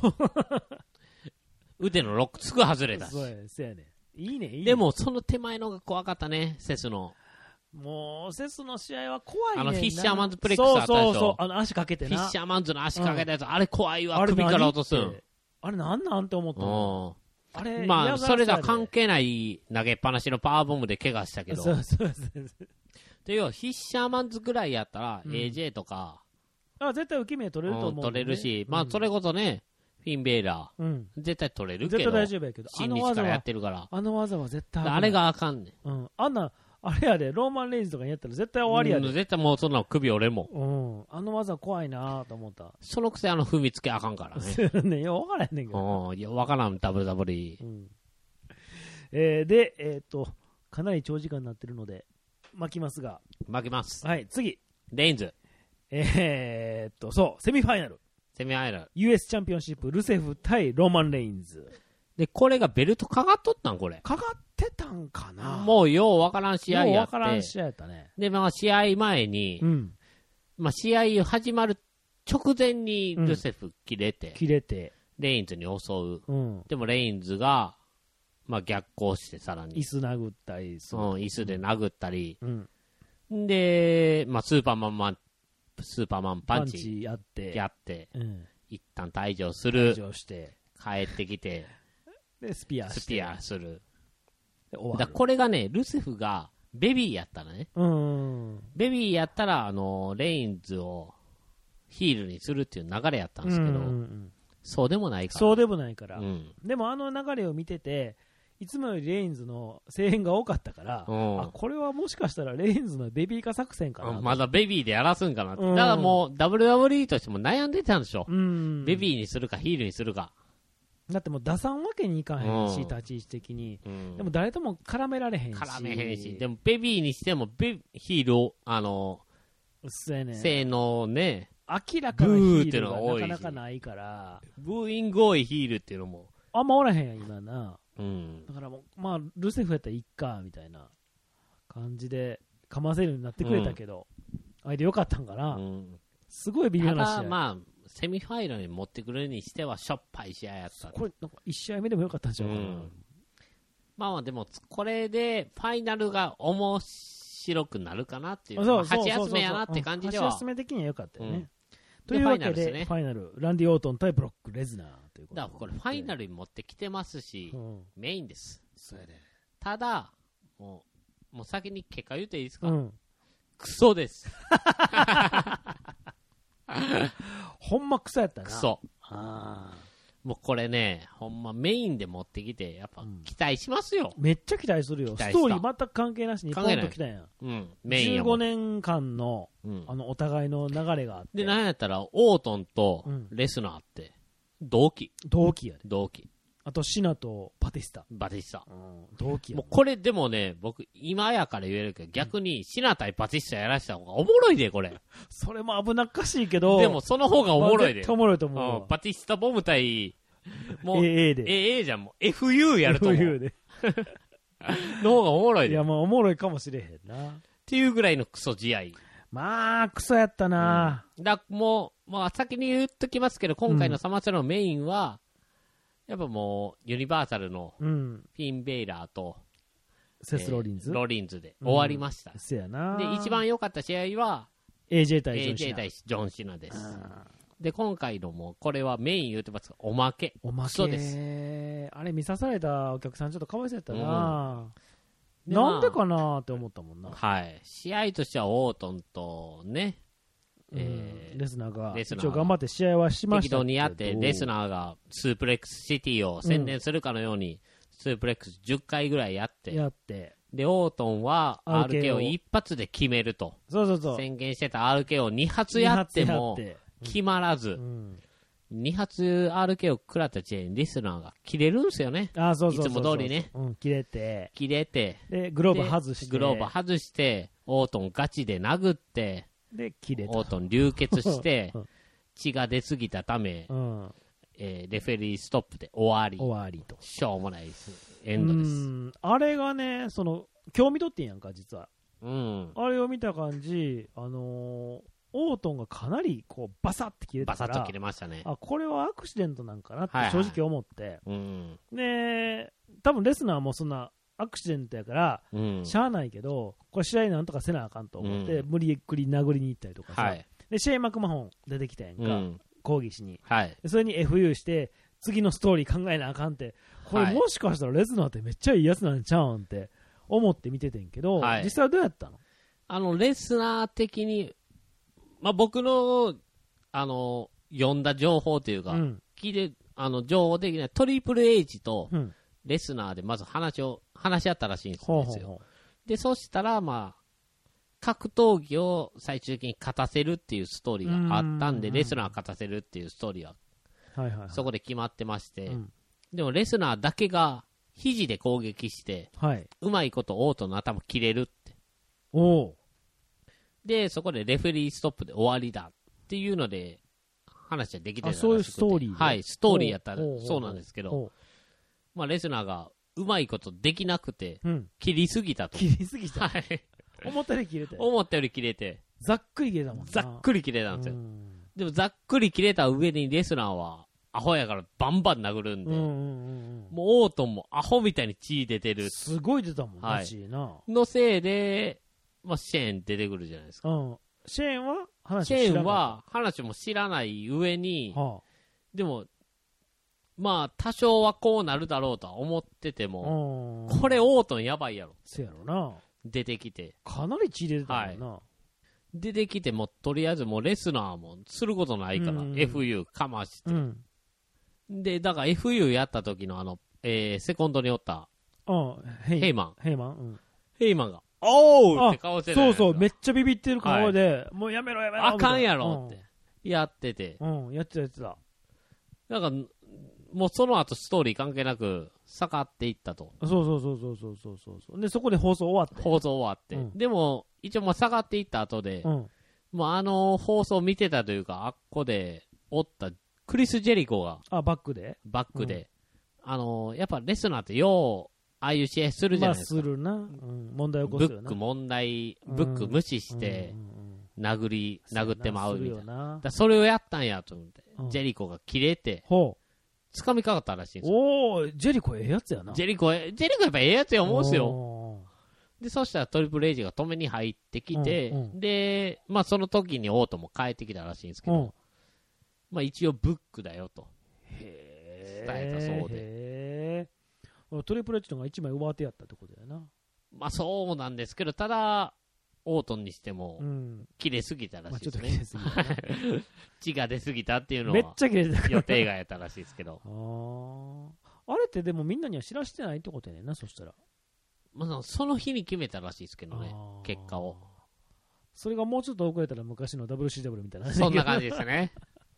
S4: 腕のロックすぐ外れたし。
S3: そうや、そうやね。いいね、いいね。
S4: でも、その手前のが怖かったね、セスの。
S3: もう、セスの試合は怖いねんな。
S4: あの、フィッシャーマンズプレックスあったでしょ。
S3: そうそうそう。あの、足かけてな。
S4: フィッシャーマンズの足かけたやつ、うん、あれ怖いわ、首から落とすん。
S3: あれなんなんて思ったの。あれ、
S4: まあ、それとは関係ない投げっぱなしのパワーボムで怪我したけど。
S3: そうそうそう。
S4: で、要は、フィッシャーマンズぐらいやったら、うん、エージェー とか。
S3: あ、絶対受け身取れると思う、ね。
S4: 取れるし、まあ、それこそね、フィンベーラー、うん、絶対取れるけど、
S3: 絶対大丈夫やけど、
S4: 新日からやってるから、
S3: あの技は絶対あ
S4: れがあかんね
S3: ん、うん、あんな、あれやで、ローマン・レインズとかにやったら絶対終わりやで、
S4: うん、絶対もうそんな首折れんもん、
S3: うん、あの技怖いなと思った、
S4: そのくせあの踏みつけあかんからね、
S3: ねよう分からへんねんけど、
S4: うん、いや分からん、ダブリューダブリューイー、うん
S3: えー、で、えー、っと、かなり長時間になってるので、巻きますが、
S4: 巻きます、
S3: はい、次、
S4: レインズ、
S3: えー、っと、そう、セミファイナル。
S4: セミファイナル
S3: ユーエス チャンピオンシップルセフ対ローマン・レインズ
S4: で、これがベルトかかっとったんこれ
S3: かかってたんかな、
S4: もうようわからん試合やって、
S3: ようわからん試合やったね。
S4: で、まあ試合前に、うん、まあ試合始まる直前にルセフ切れて、うん、
S3: 切れて
S4: レインズに襲う、うん、でもレインズがまあ逆行してさらに
S3: 椅子殴ったりする、
S4: うん、椅子で殴ったり、うん、で、まあスーパーマンマンスーパーマンパンチ、
S3: パンチやって、
S4: やって、うん、一旦退場する、
S3: 退場して
S4: 帰ってきて、
S3: でスピアして、
S4: スピアする。だこれがね、ルセフがベビーやったらね、うん、ベビーやったら、あのレインズをヒールにするっていう流れやったんですけど、うんうんうん、そうでもないから。
S3: そうでもないから。うん、でもあの流れを見てて、いつもよりレインズの声援が多かったから、うん、あこれはもしかしたらレインズのベビー化作戦かな、
S4: うん、まだベビーでやらすんかなって、うん、だからもう ダブリューダブリューイー としても悩んでたんでしょ、うん、ベビーにするかヒールにするか、
S3: だってもう出さんわけにいかへんし、うん、立ち位置的に、うん、でも誰とも絡められへんし、
S4: 絡めへんし、でもベビーにしてもベヒールをあの
S3: せね
S4: 性能ね、
S3: 明らかなヒールがなかなかないから、
S4: ブーイング多いヒールっていうのも
S3: あんまおらへんやん今な。うん、だからもう、まあ、ルセフやったらいっかみたいな感じでかませるようになってくれたけど、うん、あれでよかったんかな、うん、すごい微妙な試合。
S4: ただまあセミファイナルに持ってくるにしてはしょっぱい試合やった。
S3: これなんかいち試合目でもよかったんちゃうかな、うん、
S4: まあでもこれでファイナルが面白くなるかなっていう。はち休めやなって感じでは。
S3: はち休め的には良かったよね。というわけで、ファイナル、ランディ・オートン対ブロック・レズナーということで。
S4: だからこれ、ファイナルに持ってきてますし、メインです。ただ、もう、もう先に結果言うていいですか？クソです。
S3: ほんまクソやったな。
S4: クソ。もうこれね、ほんまメインで持ってきて、やっぱ期待しますよ。
S3: めっちゃ期待するよ。ストーリー全く関係なしにポンと来たやん。
S4: うん。メイン
S3: やもん。じゅうごねんかんの、あの、お互いの流れがあって。
S4: で、なんやったら、オートンとレスナーって、同期。
S3: 同期やで。
S4: 同期。
S3: あと、シナとバティスタ。
S4: バティスタ。
S3: 同期や。
S4: もうこれでもね、僕、今やから言えるけど、逆にシナ対バティスタやらした方がおもろいで、これ。
S3: それも危なっかしいけど。
S4: でも、その方がおもろいで。
S3: おもろいと思う。
S4: バティスタボム対、も
S3: う、エーエー で。
S4: エーエー じゃん、もう エフユー やると思う。エフユー で。の方がおもろいで。
S3: いや、まあ、おもろいかもしれへんな。
S4: っていうぐらいのクソ試合。
S3: まあ、クソやったな、
S4: うん、だもう、まあ、先に言っときますけど、今回のサマステのメインは、やっぱもう、ユニバーサルの、フィン・ベイラーと、
S3: セス・ロリンズ、
S4: えー、ロリンズで終わりました。
S3: せ、うん、やな。
S4: で、一番良かった試合は、
S3: エージェー 対ジョンシナ。
S4: エージェー 対ジョンシナです。で、今回のも、これはメイン言うてますが、おまけ。
S3: おまけ。そうです。あれ見さされたお客さんちょっとかわいそうやったな、うん、なんでかなって思ったもんな。
S4: はい。試合としてはオートンとね、
S3: うん、えー、レスナーが、
S4: レスナー
S3: 一応頑張って試合はしましたけど。
S4: 適当にやって、レスナーがスープレックスシティを宣伝するかのように、うん、スープレックスじゅっかいぐらいやって、
S3: やって。
S4: で、オートンは アールケー を一発で決めると。
S3: そうそうそう。
S4: 宣言してた アールケー をに発やっても、決まらず、うんに発 アールケー を食らった時点でリスナーが切れるんですよね。
S3: あ、そうそうそうそう。
S4: いつも通りね。
S3: うん、切れて。
S4: 切れて。
S3: で、グローブ外して。
S4: グローブ外して、オートンガチで殴って、
S3: で、切れた。
S4: オートン流血して、血が出すぎたため、うん、えー、レフェリーストップで終わり。
S3: 終わりと。
S4: しょうもないです。エンドです。うん。
S3: あれがね、その、興味取ってんやんか、実は。
S4: うん。
S3: あれを見た感じ、あのー、オートンがかなりこうバサッて切れてたから、
S4: バサッと切れましたね。
S3: あ、これはアクシデントなんかなって正直思って、はいはい、
S4: うん、
S3: で、多分レスナーもそんなアクシデントやから、うん、しゃあないけど、これ試合なんとかせなあかんと思って、うん、無理くり殴りに行ったりとかさ、はい、でシェイ・マクマホン出てきたやんか、うん、抗議しに、はい、それに エフユー して、次のストーリー考えなあかんって、これもしかしたらレスナーってめっちゃいいやつなんちゃうんって思って見ててんけど、はい、実際はどうやったの？
S4: あのレスナー的にまあ、僕の、あの、読んだ情報というか、うん、聞いて、あの、情報的にはトリプル H とレスナーでまず話を、話し合ったらしいんですよ。ほうほうほうで、そしたら、まあ、格闘技を最終的に勝たせるっていうストーリーがあったんで、レスナー勝たせるっていうストーリーは、はいはいはい、そこで決まってまして、うん、でもレスナーだけが肘で攻撃して、はい、うまいことオートの頭切れるって。
S3: おー
S4: で、そこでレフェリーストップで終わりだっていうので、話はできてたらしくて。
S3: そういうストーリー
S4: はい、ストーリーやったらそうなんですけど、まあ、レスナーがうまいことできなくて、うん、切りすぎたと。
S3: 切りすぎた。
S4: はい。
S3: 思ったより切れて。
S4: 思ったより切れて。
S3: ざっくり切れたもんな。
S4: ざっくり切れたんですよ。でもざっくり切れた上にレスナーは、アホやからバンバン殴るんで、うんうんうん、もうオートンもアホみたいに血出てる。
S3: すごい出たもんな、はい、血な。
S4: のせいで、まあ、シェーン出てくるじゃないですか。
S3: うん、シェーンは話
S4: シェーンは話も知らない上に、はあ、でも、まあ、多少はこうなるだろうとは思ってても、これオートンやばいやろ。
S3: せやろな。
S4: 出てきて。
S3: かなり血出てたもんな。はい、
S4: 出てきても、とりあえずもうレスナーもすることないから、うんうん、エフユー かまして、うん。で、だから エフユー やった時のあの、えー、セコンドにおった、
S3: うん、
S4: ヘイマン。
S3: ヘイマン、うん、
S4: ヘイマンが、おーって顔してた。
S3: そうそう、めっちゃビビってる顔で、はい、もうやめろやめろ。
S4: あかんやろって、うん、やってて。
S3: うん、やってたやってた。
S4: なんか、もうその後ストーリー関係なく、下がっていったと。
S3: そうそうそうそうそうそうそう。で、そこで放送終わって。
S4: 放送終わって。うん、でも、一応もう下がっていった後で、うん、もうあの放送見てたというか、あっこでおったクリス・ジェリコが。
S3: あ、バックで
S4: バックで。うん、あの、やっぱレスナーってよう、ああいう試合するじゃないですか。
S3: まあ、するな。うん、問題起こすよな。
S4: ブック問題、ブック無視して、殴り、殴ってまうみたいな。だそれをやったんやと思って、うん、ジェリコが切れて、ほう。掴みかかったらしいんですよ。
S3: おー、ジェリコええやつやな。
S4: ジェリコ、ジェリコやっぱええやつや思うんすよ。 で、そしたらトリプルエイジが止めに入ってきて、うんうん、で、まあその時にオートも帰ってきたらしいんですけど、うん、まあ一応ブックだよと伝えたそうで。
S3: へー。トリプルエイジのが一枚上手やったってことだよな。
S4: まあそうなんですけど、ただ、オートンにしても、切れすぎたらしいですね。まあ、血が出すぎたっていうのは、
S3: めっちゃ切れてた
S4: 予定外やったらしいですけど。
S3: あ, あれってでもみんなには知らしてないってことやねんな、そしたら。
S4: まあ、その日に決めたらしいですけどね、結果を。
S3: それがもうちょっと遅れたら昔の ダブリューシーダブリュー みたいな。
S4: そんな感じですね。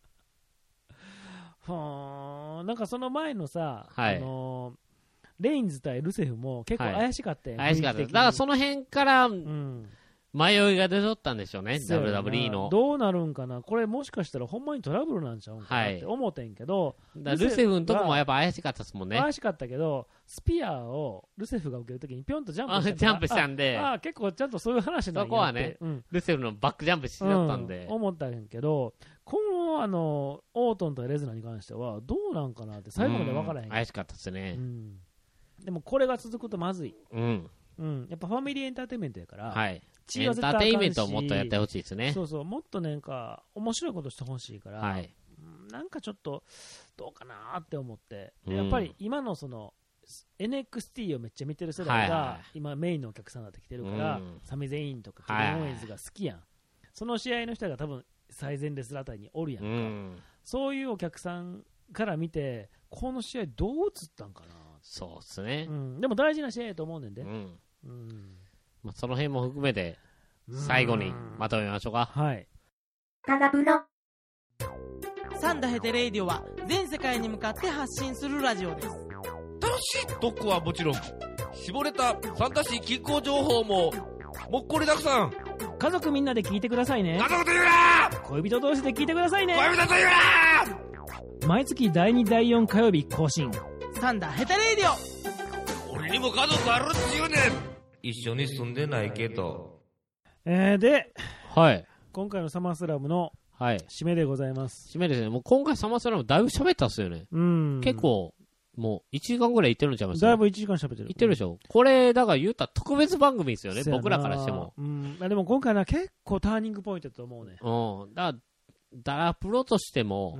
S3: はー、なんかその前のさ、
S4: はい、
S3: あのー、レインズ対ルセフも結構怪しかったよね。
S4: はい、怪しかった。だからその辺から、うん、迷いが出とったんでしょうね、ダブリューダブリューイー の。
S3: どうなるんかな、これもしかしたらほんまにトラブルなんちゃうんかなって思ってんけど、
S4: はい、ルセフのとこもやっぱ怪しかったですもんね。
S3: 怪しかったけど、スピアをルセフが受けるときにぴょんとジャンプした。
S4: ジャンプしたんで。
S3: ああ、結構ちゃんとそういう話なんやって。
S4: そこはね、うん、ルセフのバックジャンプしちゃったんで。
S3: うん、思ったんやけど、今後あの、オートンとレズナーに関してはどうなんかなって最後まで分からへん。
S4: 怪しかったですね。
S3: うんでもこれが続くとまずい。
S4: うん。
S3: うん。やっぱファミリーエンターテインメントやから。
S4: はい。エンターテインメントをもっとやってほしいですね。
S3: そうそう。もっとなんか、面白いことしてほしいから。
S4: はい。
S3: なんかちょっと、どうかなって思って。でやっぱり今のその、エヌエックスティー をめっちゃ見てる世代が、はいはい、今メインのお客さんになってきてるから、うん、サミ・ゼインとかケビン・オーエンズが好きやん。はいはい、その試合の人が多分最前列あたりにおるやんか、うん。そういうお客さんから見て、この試合どう映ったんかな。
S4: そうっすね、
S3: うん、でも大事な試合やと思うねんで、
S4: うんうんまあ、その辺も含めて最後にまとめましょうか。
S3: はい。
S6: タガプロサンダヘテレイディオは全世界に向かって発信するラジオです。
S1: 楽しい特攻はもちろん絞れた参加し気候情報ももっこりたくさん。
S3: 家族みんなで聞いてくださいね。
S1: 家族と言うな。
S3: 恋人同士で聞いてくださいね。
S1: 恋人と言う
S3: な。毎月だいにだいよん火曜日更新
S6: サンダヘテレイディ
S1: オ。俺にも家族あるっちゅうねん。一緒に住んでないけど。
S3: えー、で、
S4: はい。
S3: 今回のサマースラムの
S4: はい
S3: 締めでございます。
S4: 締めですね。もう今回サマースラムだいぶ喋ったっすよね。
S3: うん。
S4: 結構、もういちじかんぐらいいってるんちゃいます
S3: だいぶいちじかん喋ってる。
S4: いってるでしょ。これ、だから言うたら特別番組ですよね。僕らからしても。
S3: うん。でも今回は結構ターニングポイントだと思うね。
S4: うん。だから、ダラプロとしても、うん、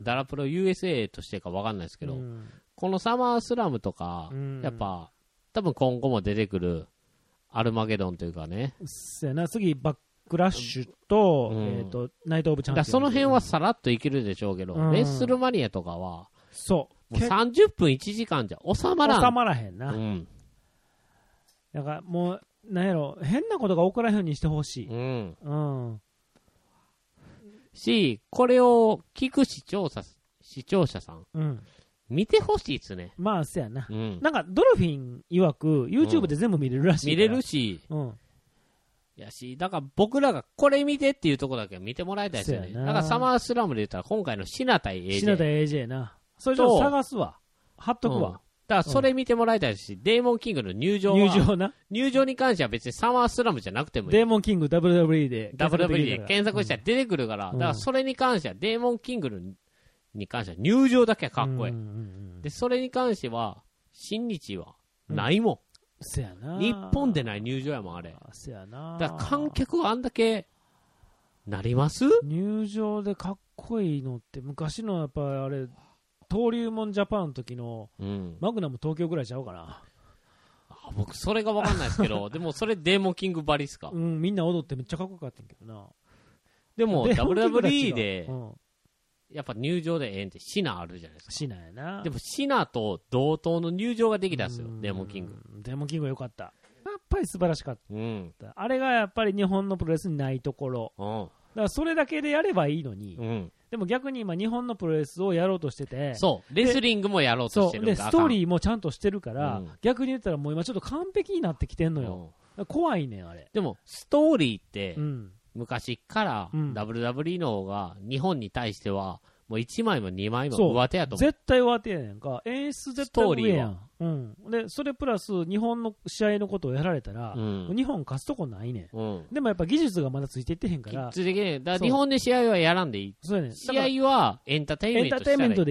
S4: ダラプロ ユーエスエー としてか分かんないですけど、うん、このサマースラムとか、うん、やっぱ、多分今後も出てくるアルマゲドンというかね。
S3: そうやな、次、バックラッシュと、うん、えっ、ー、と、ナイト・オブ・チャンピオン。
S4: だその辺はさらっといけるでしょうけど、うん、レッスルマニアとかは、
S3: そう。
S4: もうさんじゅっぷんいちじかんじゃ収まらん。
S3: 収まらへんな。
S4: うん。
S3: だからもう、なんやろ、変なことが起こらへんようにしてほしい。
S4: うん。
S3: うん。
S4: し、これを聞く視聴者、視聴者さん、
S3: うん、
S4: 見てほしいっすね。
S3: まあ、そうやな、
S4: うん。
S3: なんか、ドルフィン曰く、YouTube で全部見れるらしい、
S4: うん。見れるし、
S3: うん。
S4: やし、だから僕らがこれ見てっていうところだけ見てもらいたいですよね。だからサマースラムで言ったら今回のシナ対 エージェー。
S3: シナ対 エージェー な。それちょっと探すわ。貼っとくわ。うん、
S4: だからそれ見てもらいたいし、うん、デーモンキングの入場は。
S3: 入場な。
S4: 入場に関しては別にサマースラムじゃなくてもいい。
S3: デーモンキング ダブリューダブリューイー で。
S4: ダブリューダブリューイー で検索したら出てくるから、うん、だからそれに関しては、デーモンキングに関しては入場だけはかっこいい。うんうんうん、で、それに関しては、新日はないもん。うん
S3: せやな。
S4: 日本でない入場やもん、あれ。
S3: せやな。
S4: だから観客があんだけ、なります？
S3: 入場でかっこいいのって、昔のやっぱりあれ、登竜門ジャパンの時の、うん、マグナム東京ぐらいちゃうかな。
S4: あ僕、それがわかんないですけど、でもそれデーモンキングバリっすか？
S3: うん、みんな踊ってめっちゃかっこよかったんけどな。
S4: でも、ダブリューダブリューイー で、うん、やっぱ入場でええんってシナあるじゃないですか。
S3: シナやな。
S4: でもシナと同等の入場ができたんですよ、デーモンキング。
S3: デーモンキングは良かった。やっぱり素晴らしかった。
S4: うん、
S3: あれがやっぱり日本のプロレスにないところ。
S4: うん、だ
S3: からそれだけでやればいいのに。
S4: うん、
S3: でも逆に今日本のプロレスをやろうとしてて。
S4: そう。レスリングもやろうとしてるから。
S3: そう。で、ストーリーもちゃんとしてるから、うん、逆に言ったらもう今ちょっと完璧になってきてんのよ。うん、怖いねん、あれ。
S4: でも、ストーリーって、
S3: うん、
S4: 昔から ダブリューダブリューイー の方が日本に対しては、もういちまいもにまいも上手やと思う。
S3: 絶対上手やねんか。演出絶対上やん。うん。で、それプラス日本の試合のことをやられたら、うん、日本勝つとこないねん。
S4: うん、
S3: でもやっぱ技術がまだついていってへんから。
S4: ついていけねん。だから日本で試合はやらんでいい。
S3: そうやねん。
S4: 試合はエンターテインメントしたらいい。
S3: エンターテインメントでいいね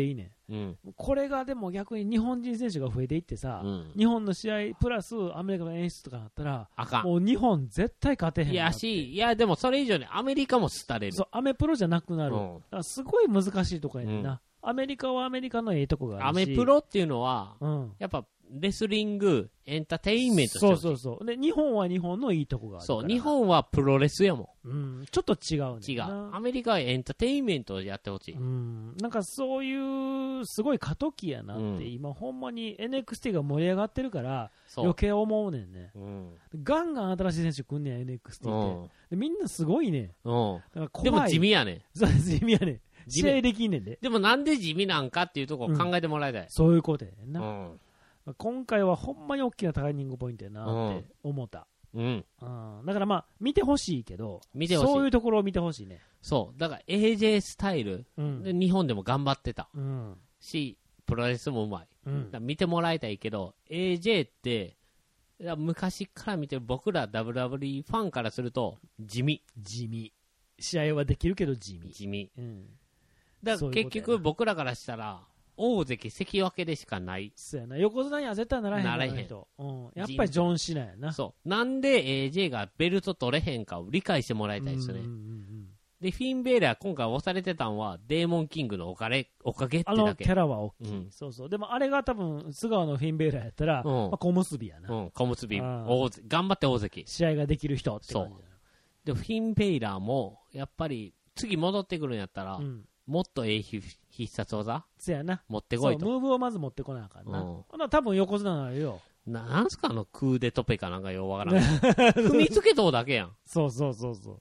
S4: うん、
S3: これがでも逆に日本人選手が増えていってさ、うん、日本の試合プラスアメリカの演出とかだったら
S4: あかん、
S3: もう日本絶対勝てへん。
S4: いやし、いやでもそれ以上にアメリカも廃れる。
S3: そう、アメプロじゃなくなる。うん、だからすごい難しいとこやねんな。うん、アメリカはアメリカのええとこがあるし。
S4: アメプロっていうのは、うん、やっぱレスリング、エンターテインメントしてほしい。
S3: そうそうそう。で、日本は日本のいいとこがあるから。
S4: そう、日本はプロレスやも
S3: ん。うん、ちょっと違うね。
S4: 違う。アメリカはエンターテインメントをやってほしい。
S3: うん。なんかそういう、すごい過渡期やなって、うん、今ほんまに エヌエックスティー が盛り上がってるから、余計思うねんね。うん。ガンガン新しい選手来んねん、エヌエックスティー って。でみんなすごいね。
S4: うん。だから怖い。でも地味やねん。
S3: そう、地味やねん。試合できんねんで。
S4: でもなんで地味なんかっていうところを考えてもらいたい。うん、
S3: そういうことやねんな。うん。今回はほんまに大きなターニングポイントやなって思った。うん。うん、だからまあ、見てほしいけど、見てほしい。そういうところを見てほしいね。
S4: そう。だから エージェー スタイル、うん、で日本でも頑張ってた。うん、し、プロレスもうまい。うん、だ見てもらいたいけど、エージェー って、昔から見てる僕ら ダブリューダブリューイー ファンからすると、地味。
S3: 地味。試合はできるけど地味。
S4: 地味。うん。だから結局僕らからしたら、大関関脇でしかない。
S3: そうやな。横綱には絶対ならへんな
S4: らへん。
S3: うん。やっぱりジョン・シナやな。
S4: そう。なんで エージェー がベルト取れへんかを理解してもらいたいですよね。うんうんうん、で、フィン・ベーラー今回押されてたんは、デーモン・キングのおかげ、おかげってだけ。
S3: あのキャラは大きい。うん、そうそう。でもあれが多分、菅生のフィン・ベーラーやったら、うんまあ、小結びやな。
S4: うん、小結び。大頑張って大関。
S3: 試合ができる人って感じ。
S4: そう。で、フィン・ベーラーも、やっぱり、次戻ってくるんやったら、うんもっとええ必殺技
S3: そうやな。
S4: 持ってこいと。
S3: ムーブをまず持ってこなあかんな。うん、多分横綱なるよ。
S4: なんすかあのクーデトペかなんかようわからん。踏みつけとうだけやん。
S3: そうそうそうそう。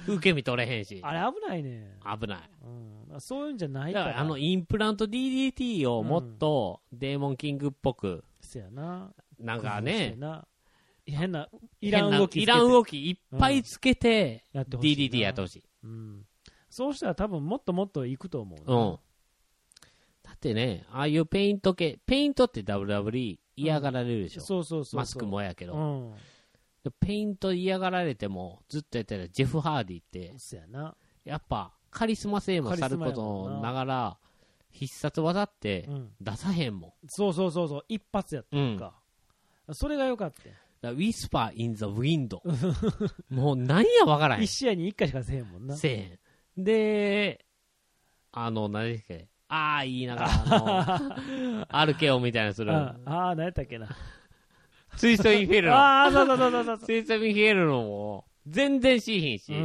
S4: 受け身取れへんし。
S3: あれ危ないね。
S4: 危ない。
S3: うん、そういうんじゃないから。
S4: だからあのインプラント ディーディーティー をもっとデーモンキングっぽく。
S3: そうやな。
S4: なんかね。
S3: 変な、いらん動き。
S4: いらん動きいっぱいつけて、ディーディーティー やってほしい。うん
S3: そうしたら多分もっともっといくと思う。
S4: うん。だってね、ああいうペイント系、ペイントって ダブリューダブリューイー 嫌がられるでしょ。うん、そうそうそうそう。マスクもやけど。うん、ペイント嫌がられても、ずっとやってたジェフ・ハーディって、そうやな。やっぱカリスマ性もさることながら、必殺技って出さへんもん。うん、
S3: そうそうそうそう、一発やったんか。うん、それがよかった。
S4: ウィスパー・イン・ザ・ウィンド。もうなんやわからへん。
S3: 一試合に一回しかせえへんもんな。
S4: せえへん。で、あの、何ですかね。あー言いながら、あの、アルケオみたいなする。
S3: ああ、何やったっけな。
S4: ツイストインフェルノ。
S3: ああ、そうそうそうそう。
S4: ツイストインフェルノも、全然しひんし、うん。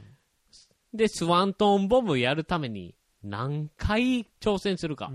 S4: で、スワントンボムやるために、何回挑戦するか。うんうん、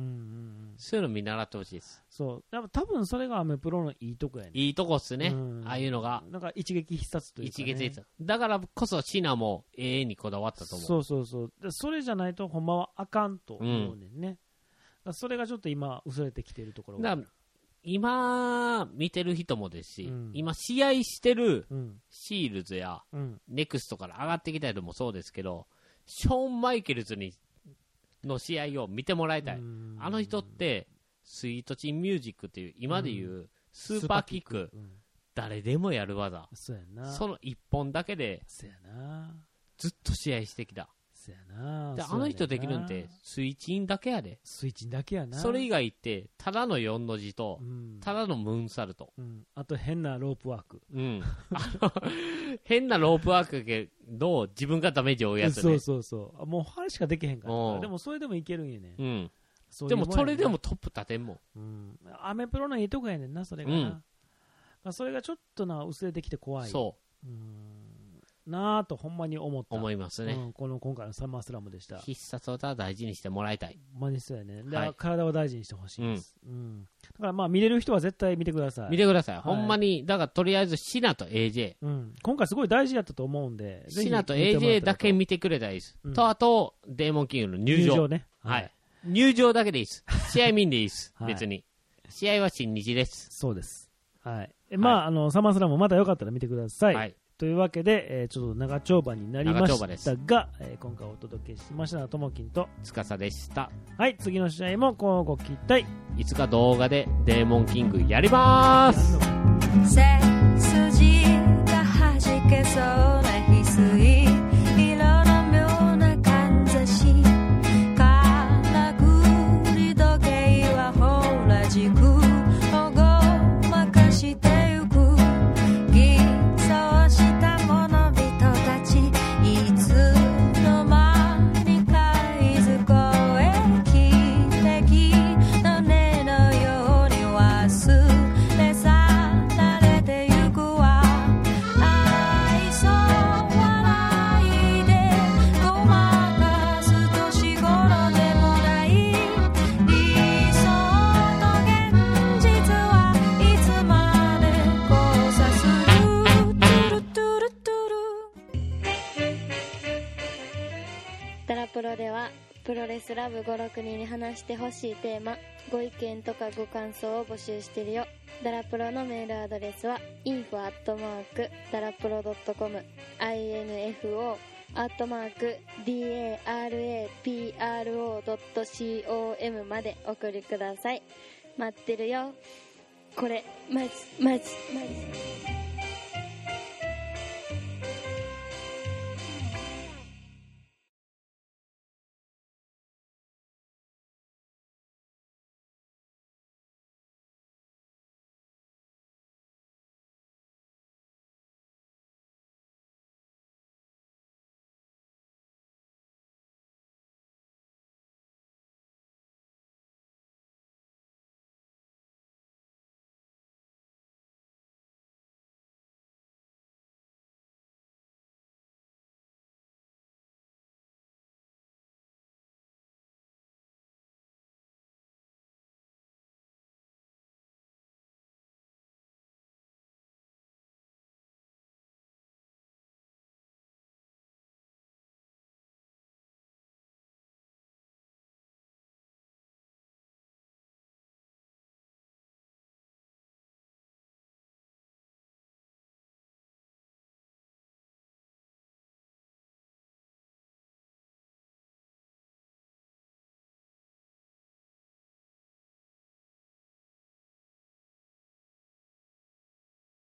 S4: そういうの見習ってほしいです。
S3: そう。やっぱ多分それがアメプロのいいとこやね。
S4: いいとこっすね。うん、ああいうのが。
S3: なんか一撃必殺というか、ね。一撃必殺。
S4: だからこそシナも永遠にこだわったと思う。
S3: そうそうそう。それじゃないとほんまはあかんと思うねんね。うん、それがちょっと今薄れてきてるところがある。だ
S4: 今見てる人もですし、うん、今試合してるシールズや、うん、ネクストから上がってきた人もそうですけど、ショーン・マイケルズにの試合を見てもらいたい。あの人ってスイートチンミュージックっていう今でいうスーパーキック、うん、誰でもやる技。
S3: そうやな。
S4: その一本だけで
S3: そうやな。
S4: ずっと試合してきた。
S3: そうやな。
S4: であの人できるんってスイチンだけやで。
S3: スイチンだけやな。
S4: それ以外ってただのよんの字と、うん、ただのムーンサルト、
S3: うん、あと変なロープワーク。
S4: うん。変なロープワークけど自分がダメージを負うやつね。
S3: そうそうそう。もうあれしかできへんから。でもそれでもいけるんやね。
S4: うん。でもそれでもトップ立てんもん。
S3: うん。アメプロのいいとこやねんな、それがな。うん、まあ、それがちょっとな、薄れてきて怖い。
S4: そう。
S3: うん。なぁとほんまに思った。
S4: 思いますね。
S3: うん、この今回のサマースラムでした。
S4: 必殺技は大事にしてもらいたい。
S3: ほんまにそうやね。で、はい、体を大事にしてほしいです、うん。うん。だからまあ見れる人は絶対見てください。
S4: 見てください。はい、ほんまに、だからとりあえずシナと エージェー。
S3: うん。今回すごい大事だったと思うんで。
S4: シナと エージェー だけ見てくれたらいいです。うん、と、あと、デーモンキングの入場。
S3: 入場ね。
S4: はい。はい、入場だけでいいです。試合見んでいいです。はい、別に。試合は新日です。
S3: そうです。はい。えまあ、はい、あの、サマースラムまたよかったら見てください。はい。というわけで、えー、ちょっと長丁場になりましたが、えー、今回お届けしましたのはともきんと
S4: 司でした。
S3: はい、次の試合もこうご期待。
S4: いつか動画でデーモンキングやりまーす。
S7: 背筋が弾けそうな翡翠色の妙なかんざしからくり時
S8: ラブごろくにんに話してほしいテーマ、ご意見とかご感想を募集してるよ。ダラプロのメールアドレスは インフォ アットマーク ダラプロ ドットコム インフォ アットマーク ダラプロ ドットコム まで送りください。待ってるよ。これマジマジマジ